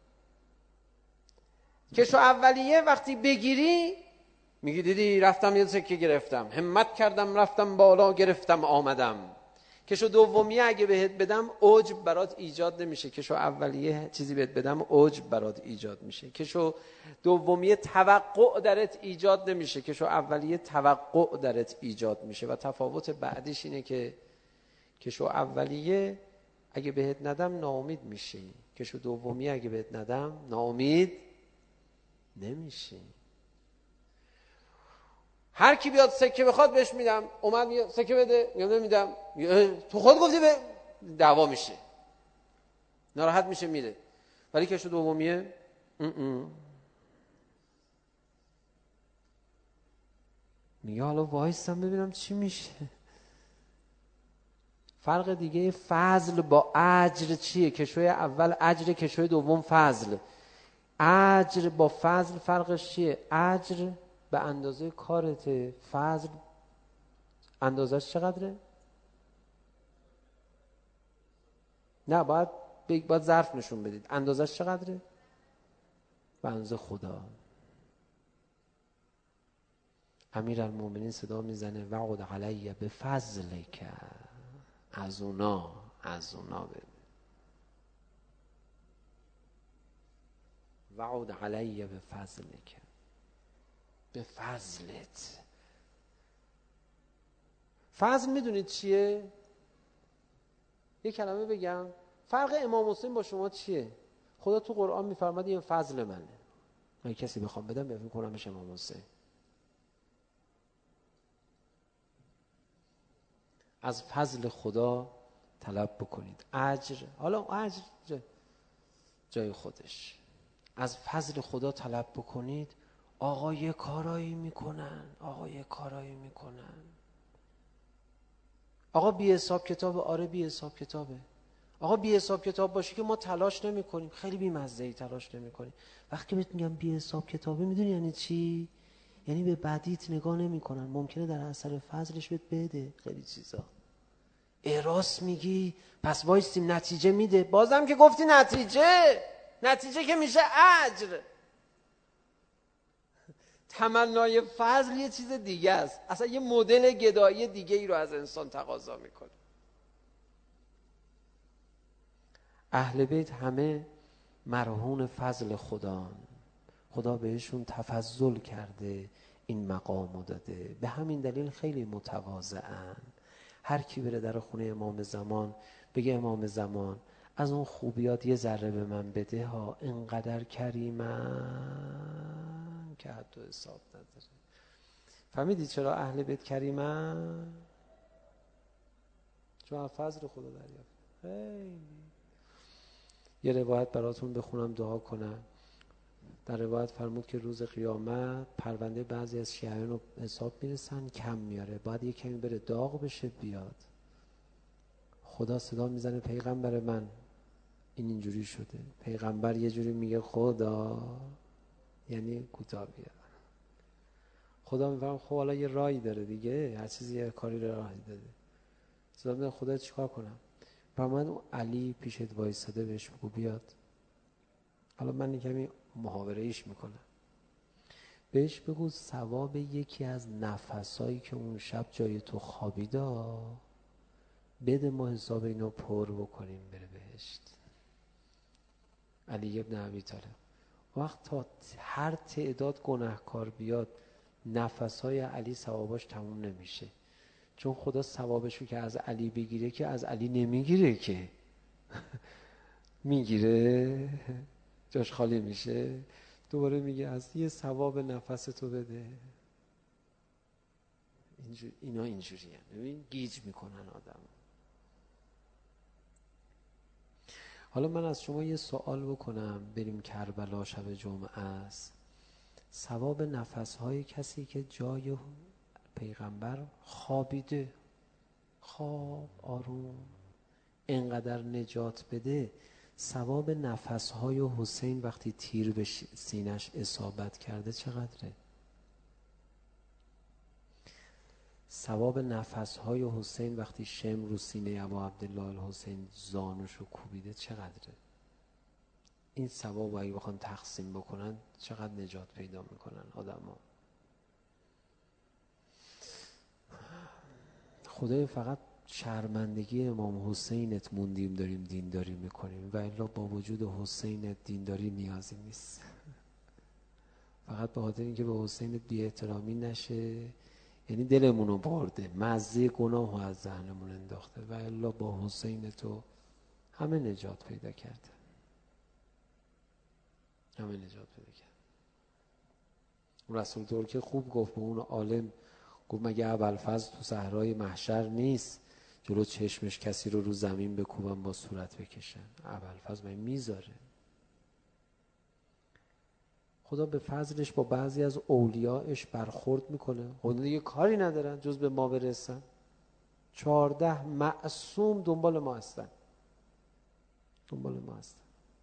کشو اولیه وقتی بگیری میگی دیدی رفتم یه سکه گرفتم، همت کردم رفتم بالا گرفتم آمدم. کشو دومیه اگه بهت بدم عجب برات ایجاد نمیشه، کشو اولیه چیزی بهت بدم عجب برات ایجاد میشه. کشو دومیه توقع درت ایجاد نمیشه، کشو اولیه توقع درت ایجاد میشه. و تفاوت بعدیش اینه که کشو اولیه اگه بهت ندم ناامید میشی، کشو دومی اگه بهت ندم ناامید نمیشی. هر کی بیاد سکه بخواد بهش میدم، اومد میگه سکه بده، میگم نمیدم، تو خود گفتی به دعوا میشه، ناراحت میشه میره. ولی کشو دومیه میگه حالا وایسم ببینم چی میشه. فرق دیگه فضل با اجر چیه؟ کشوی اول اجر، کشوی دوم فضل. اجر با فضل فرقش چیه؟ اجر به اندازه کارته، فضل اندازش چقدره؟ نه، باید باید ظرف نشون بدید. اندازش چقدره؟ به اندازه خدا. امیرالمومنین صدا میزنه وعد علیه به فضل که از اونا از اونا بده. وعد علیه به فضل که به فضلت. فضل میدونید چیه؟ یه کلمه بگم، فرق امام حسین با شما چیه؟ خدا تو قرآن میفرماد این فضل منه، من کسی بخوام بدم بفهم کنمش امام حسین. از فضل خدا طلب بکنید. اجر، حالا اجر جای خودش. از فضل خدا طلب بکنید. آقا یه کارایی میکنن، آقا یه کارایی میکنن. آقا بی حساب کتابه، آره بی حساب کتابه. آقا بی حساب کتاب باشه که ما تلاش نمی کنیم، خیلی بی مزه‌ای تلاش نمی کنیم. وقتی بهت میگم بی حساب کتابه میدونی یعنی چی؟ یعنی به بدیت نگاه نمی کنن، ممکنه در اثر فضلش بهت بده خیلی چیزا. اراس میگی پس وایسیم نتیجه میده، بازم که گفتی نتیجه، نتیجه که میشه اجر. تمنای فضل یه چیز دیگه است، اصلا یه مدل گدایی دیگه ای رو از انسان تقاضا میکنه. اهل بیت همه مرهون فضل خدان، خدا بهشون تفضل کرده، این مقامو داده، به همین دلیل خیلی متواضعن. هر کی بره در خونه امام زمان بگه امام زمان از اون خوبیات یه ذره به من بده ها، انقدر کریمن که حد و حساب نداره. فهمیدید چرا اهل بیت کریمن؟ چون فضل خدا دریافت. خیلی یه روایت براتون بخونم دعا کنم. در روایت فرمود که روز قیامت پرونده بعضی از شیعیان رو حساب میرسن کم میاره، باید یه کمی بره داغ بشه بیاد. خدا صدا میزنه پیغمبر من این اینجوری شده. پیغمبر یه جوری میگه خدا، یعنی کوتاه بیا. خدا میفهم خب حالا یه راهی داره دیگه، هر چیزی یه کاری راهی داره. صدا میزنه خدا چیکار کنم؟ فرمود علی پیشت وایساده بهش بگو بیاد. حالا من کمی محاوره ایش میکنم. بهش بگو ثواب یکی از نفسایی که اون شب جای تو خوابیده بده، ما حساب اینو پر بکنیم بره بهشت. علی ابن ابی طالب وقت تا هر تعداد گناهکار بیاد نفسهای علی ثواباش تموم نمیشه، چون خدا ثوابشو که از علی بگیره که از علی نمیگیره که میگیره جاش خالی میشه، دوباره میگه از یه ثواب نفس تو بده. اینجور اینا اینجوریه، ببین گیج میکنن آدم. حالا من از شما یه سوال بکنم، بریم کربلا شب جمعه است. ثواب نفسهای کسی که جای پیغمبر خوابیده، خواب آروم اینقدر نجات بده، ثواب نفسهای حسین وقتی تیر به سینش اصابت کرده چقدره؟ ثواب نفسهای حسین وقتی شم رو سینه ابا عبدالله الحسین زانوشو کوبیده چقدره؟ این ثواب اگه بخوان تقسیم بکنن چقدر نجات پیدا میکنن آدم ها. خدای فقط شرمندگی امام حسینت موندیم داریم دینداری میکنیم، و الا با وجود حسینت دینداری نیازی نیست. فقط به خاطر اینکه به حسینت بی احترامی نشه، یعنی دلمونو برده، مزه گناهو از ذهنمون انداخته، و الا با حسینت همه نجات پیدا کرده. همه نجات پیدا کرد. رسول ترکی خوب گفت به اون عالم، گفت مگه ابوالفضل تو صحرای محشر نیست جلو چشمش کسی رو رو زمین بکوبن با صورت بکشن؟ ابوالفضل من میذاره. خدا به فضلش با بعضی از اولیاءش برخورد میکنه، خدا دیگه کاری ندارن جز به ما برسن. چهارده معصوم دنبال ما هستن، دنبال ما هستن.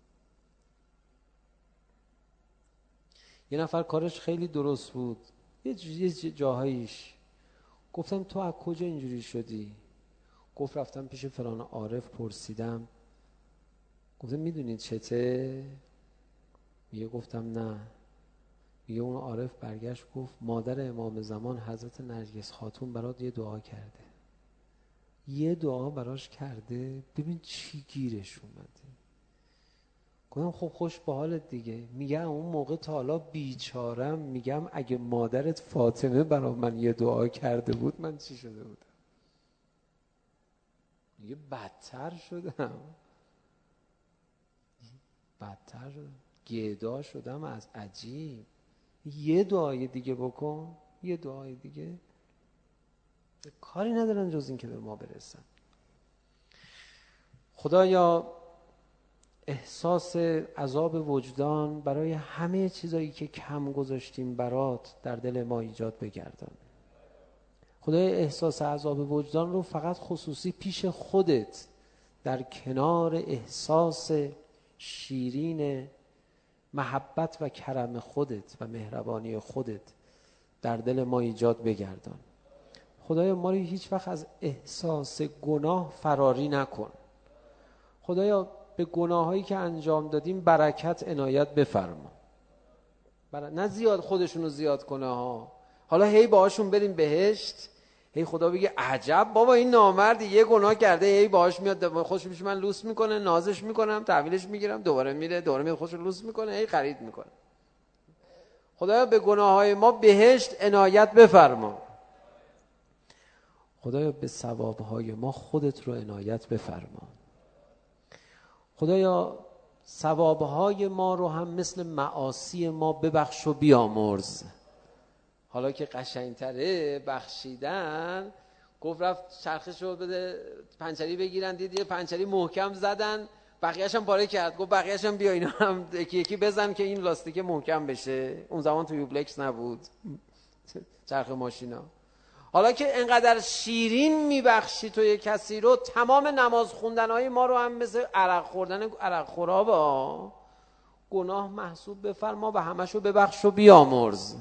یه نفر کارش خیلی درست بود، یه جاهاییش گفتم تو از کجا اینجوری شدی؟ گفت رفتم پیش فلان عارف پرسیدم. گفتم میدونید چته؟ میگه گفتم نه. میگه اون عارف برگشت گفت مادر امام زمان حضرت نرگس خاتون برات یه دعا کرده. یه دعا براش کرده، ببین چی گیرش اومده. گفتم خب خوش به حالت دیگه. میگه اون موقع تا حالا بیچارم، میگم اگه مادرت فاطمه برای من یه دعا کرده بود من چی شده بودم؟ میگه بدتر شدم، بدتر شدم، گدا شدم از عجیب. یه دعای دیگه بکن، یه دعای دیگه. کاری ندارن جز این که به ما برسن. خدایا احساس عذاب وجدان برای همه چیزایی که کم گذاشتیم برات در دل ما ایجاد بگردان. خدای احساس عذاب وجدان رو فقط خصوصی پیش خودت در کنار احساس شیرین محبت و کرم خودت و مهربانی خودت در دل ما ایجاد بگردان. خدایا ما رو هیچ وقت از احساس گناه فراری نکن. خدایا به گناهایی که انجام دادیم برکت عنایت بفرما. بر... نه زیاد خودشونو زیاد کنه ها. حالا هی باهاشون بریم بهشت، هی خدا بگه عجب بابا این نامرد یه گناه کرده، هی باهاش میاد خودش میشه من لوس میکنه، نازش میکنم، تحویلش میگیرم، دوباره میره، دوباره میاد خودش لوس میکنه، هی خرید میکنه. خدایا به گناههای ما بهشت عنایت بفرما. خدایا به ثوابهای ما خودت رو عنایت بفرما. خدایا ثوابهای ما رو هم مثل معاصی ما ببخش و بیامرز. حالا که قشنگتره بخشیدن، گفت رفت چرخش رو بده پنچری بگیرن، دید یه پنچری محکم زدن، بقیه‌اش هم پاره کرد. گفت بقیه‌اش هم بیا اینا هم یکی یکی بزن که این لاستیک محکم بشه. اون زمان تو یوبلکس نبود چرخ ماشینا. حالا که انقدر شیرین میبخشی تو یک کسی رو، تمام نماز خوندنهای ما رو هم مثل عرق خوردن عرق خورا با گناه محسوب بفرما و همشو ببخش و بیامرز.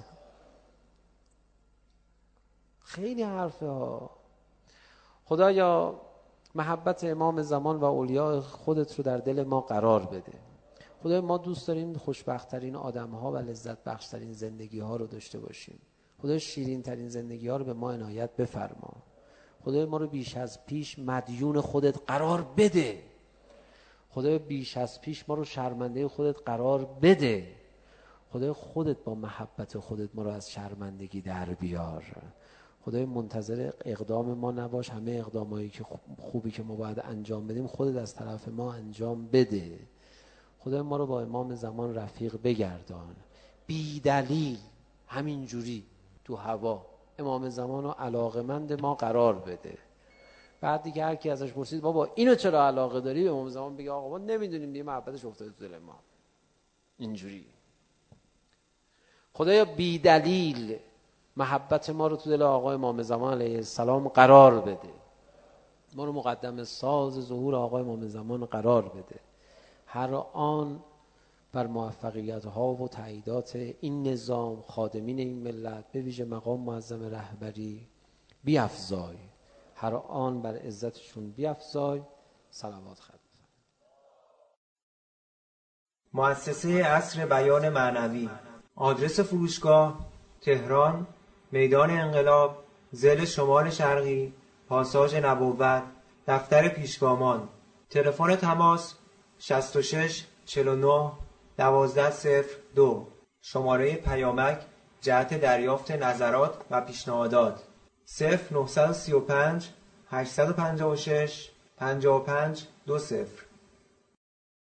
خیلی حرفه ها. خدایا محبت امام زمان و اولیاء خودت رو در دل ما قرار بده. خدایا ما دوست داریم خوشبخت‌ترین آدم‌ها و لذت بخش‌ترین زندگی‌ها رو داشته باشیم. خدایا شیرین ترین زندگی ها رو به ما عنایت بفرما. خدایا ما رو بیش از پیش مدیون خودت قرار بده. خدایا بیش از پیش ما رو شرمنده خودت قرار بده. خدایا خودت با محبت خودت ما رو از شرمندگی در بیار. خدایا منتظر اقدام ما نباش، همه اقدامایی که خوبی که ما باید انجام بدیم خودت از طرف ما انجام بده. خدایا ما رو با امام زمان رفیق بگردان، بی دلیل همین جوری تو هوا امام زمان رو علاقمند ما قرار بده. بعد دیگه هر کی ازش پرسید بابا اینو چرا علاقه داری، به امام زمان بگه آقا ما نمیدونیم دیگه محبتش افتاده تو دل ما اینجوری. خدایا بی دلیل محبت ما رو تو دل آقا امام زمان علیه السلام قرار بده. ما رو مقدم ساز ظهور آقا امام زمان قرار بده. هر آن بر موفقیت ها و تاییدات این نظام خادمین این ملت به ویژه مقام معظم رهبری بیفزای. هر آن بر عزتشون بیفزای. صلوات خد. مؤسسه عصر بیان معنوی. آدرس فروشگاه تهران، میدان انقلاب، ضلع شمال شرقی، پاساژ نبوت، دفتر پیشگامان. تلفن تماس شصت و شش چهل و نه دوازده صفر دو. شماره پیامک جهت دریافت نظرات و پیشنهادات صفر نه سه پنج هشت پنج شش پنجاه و پنج دو صفر.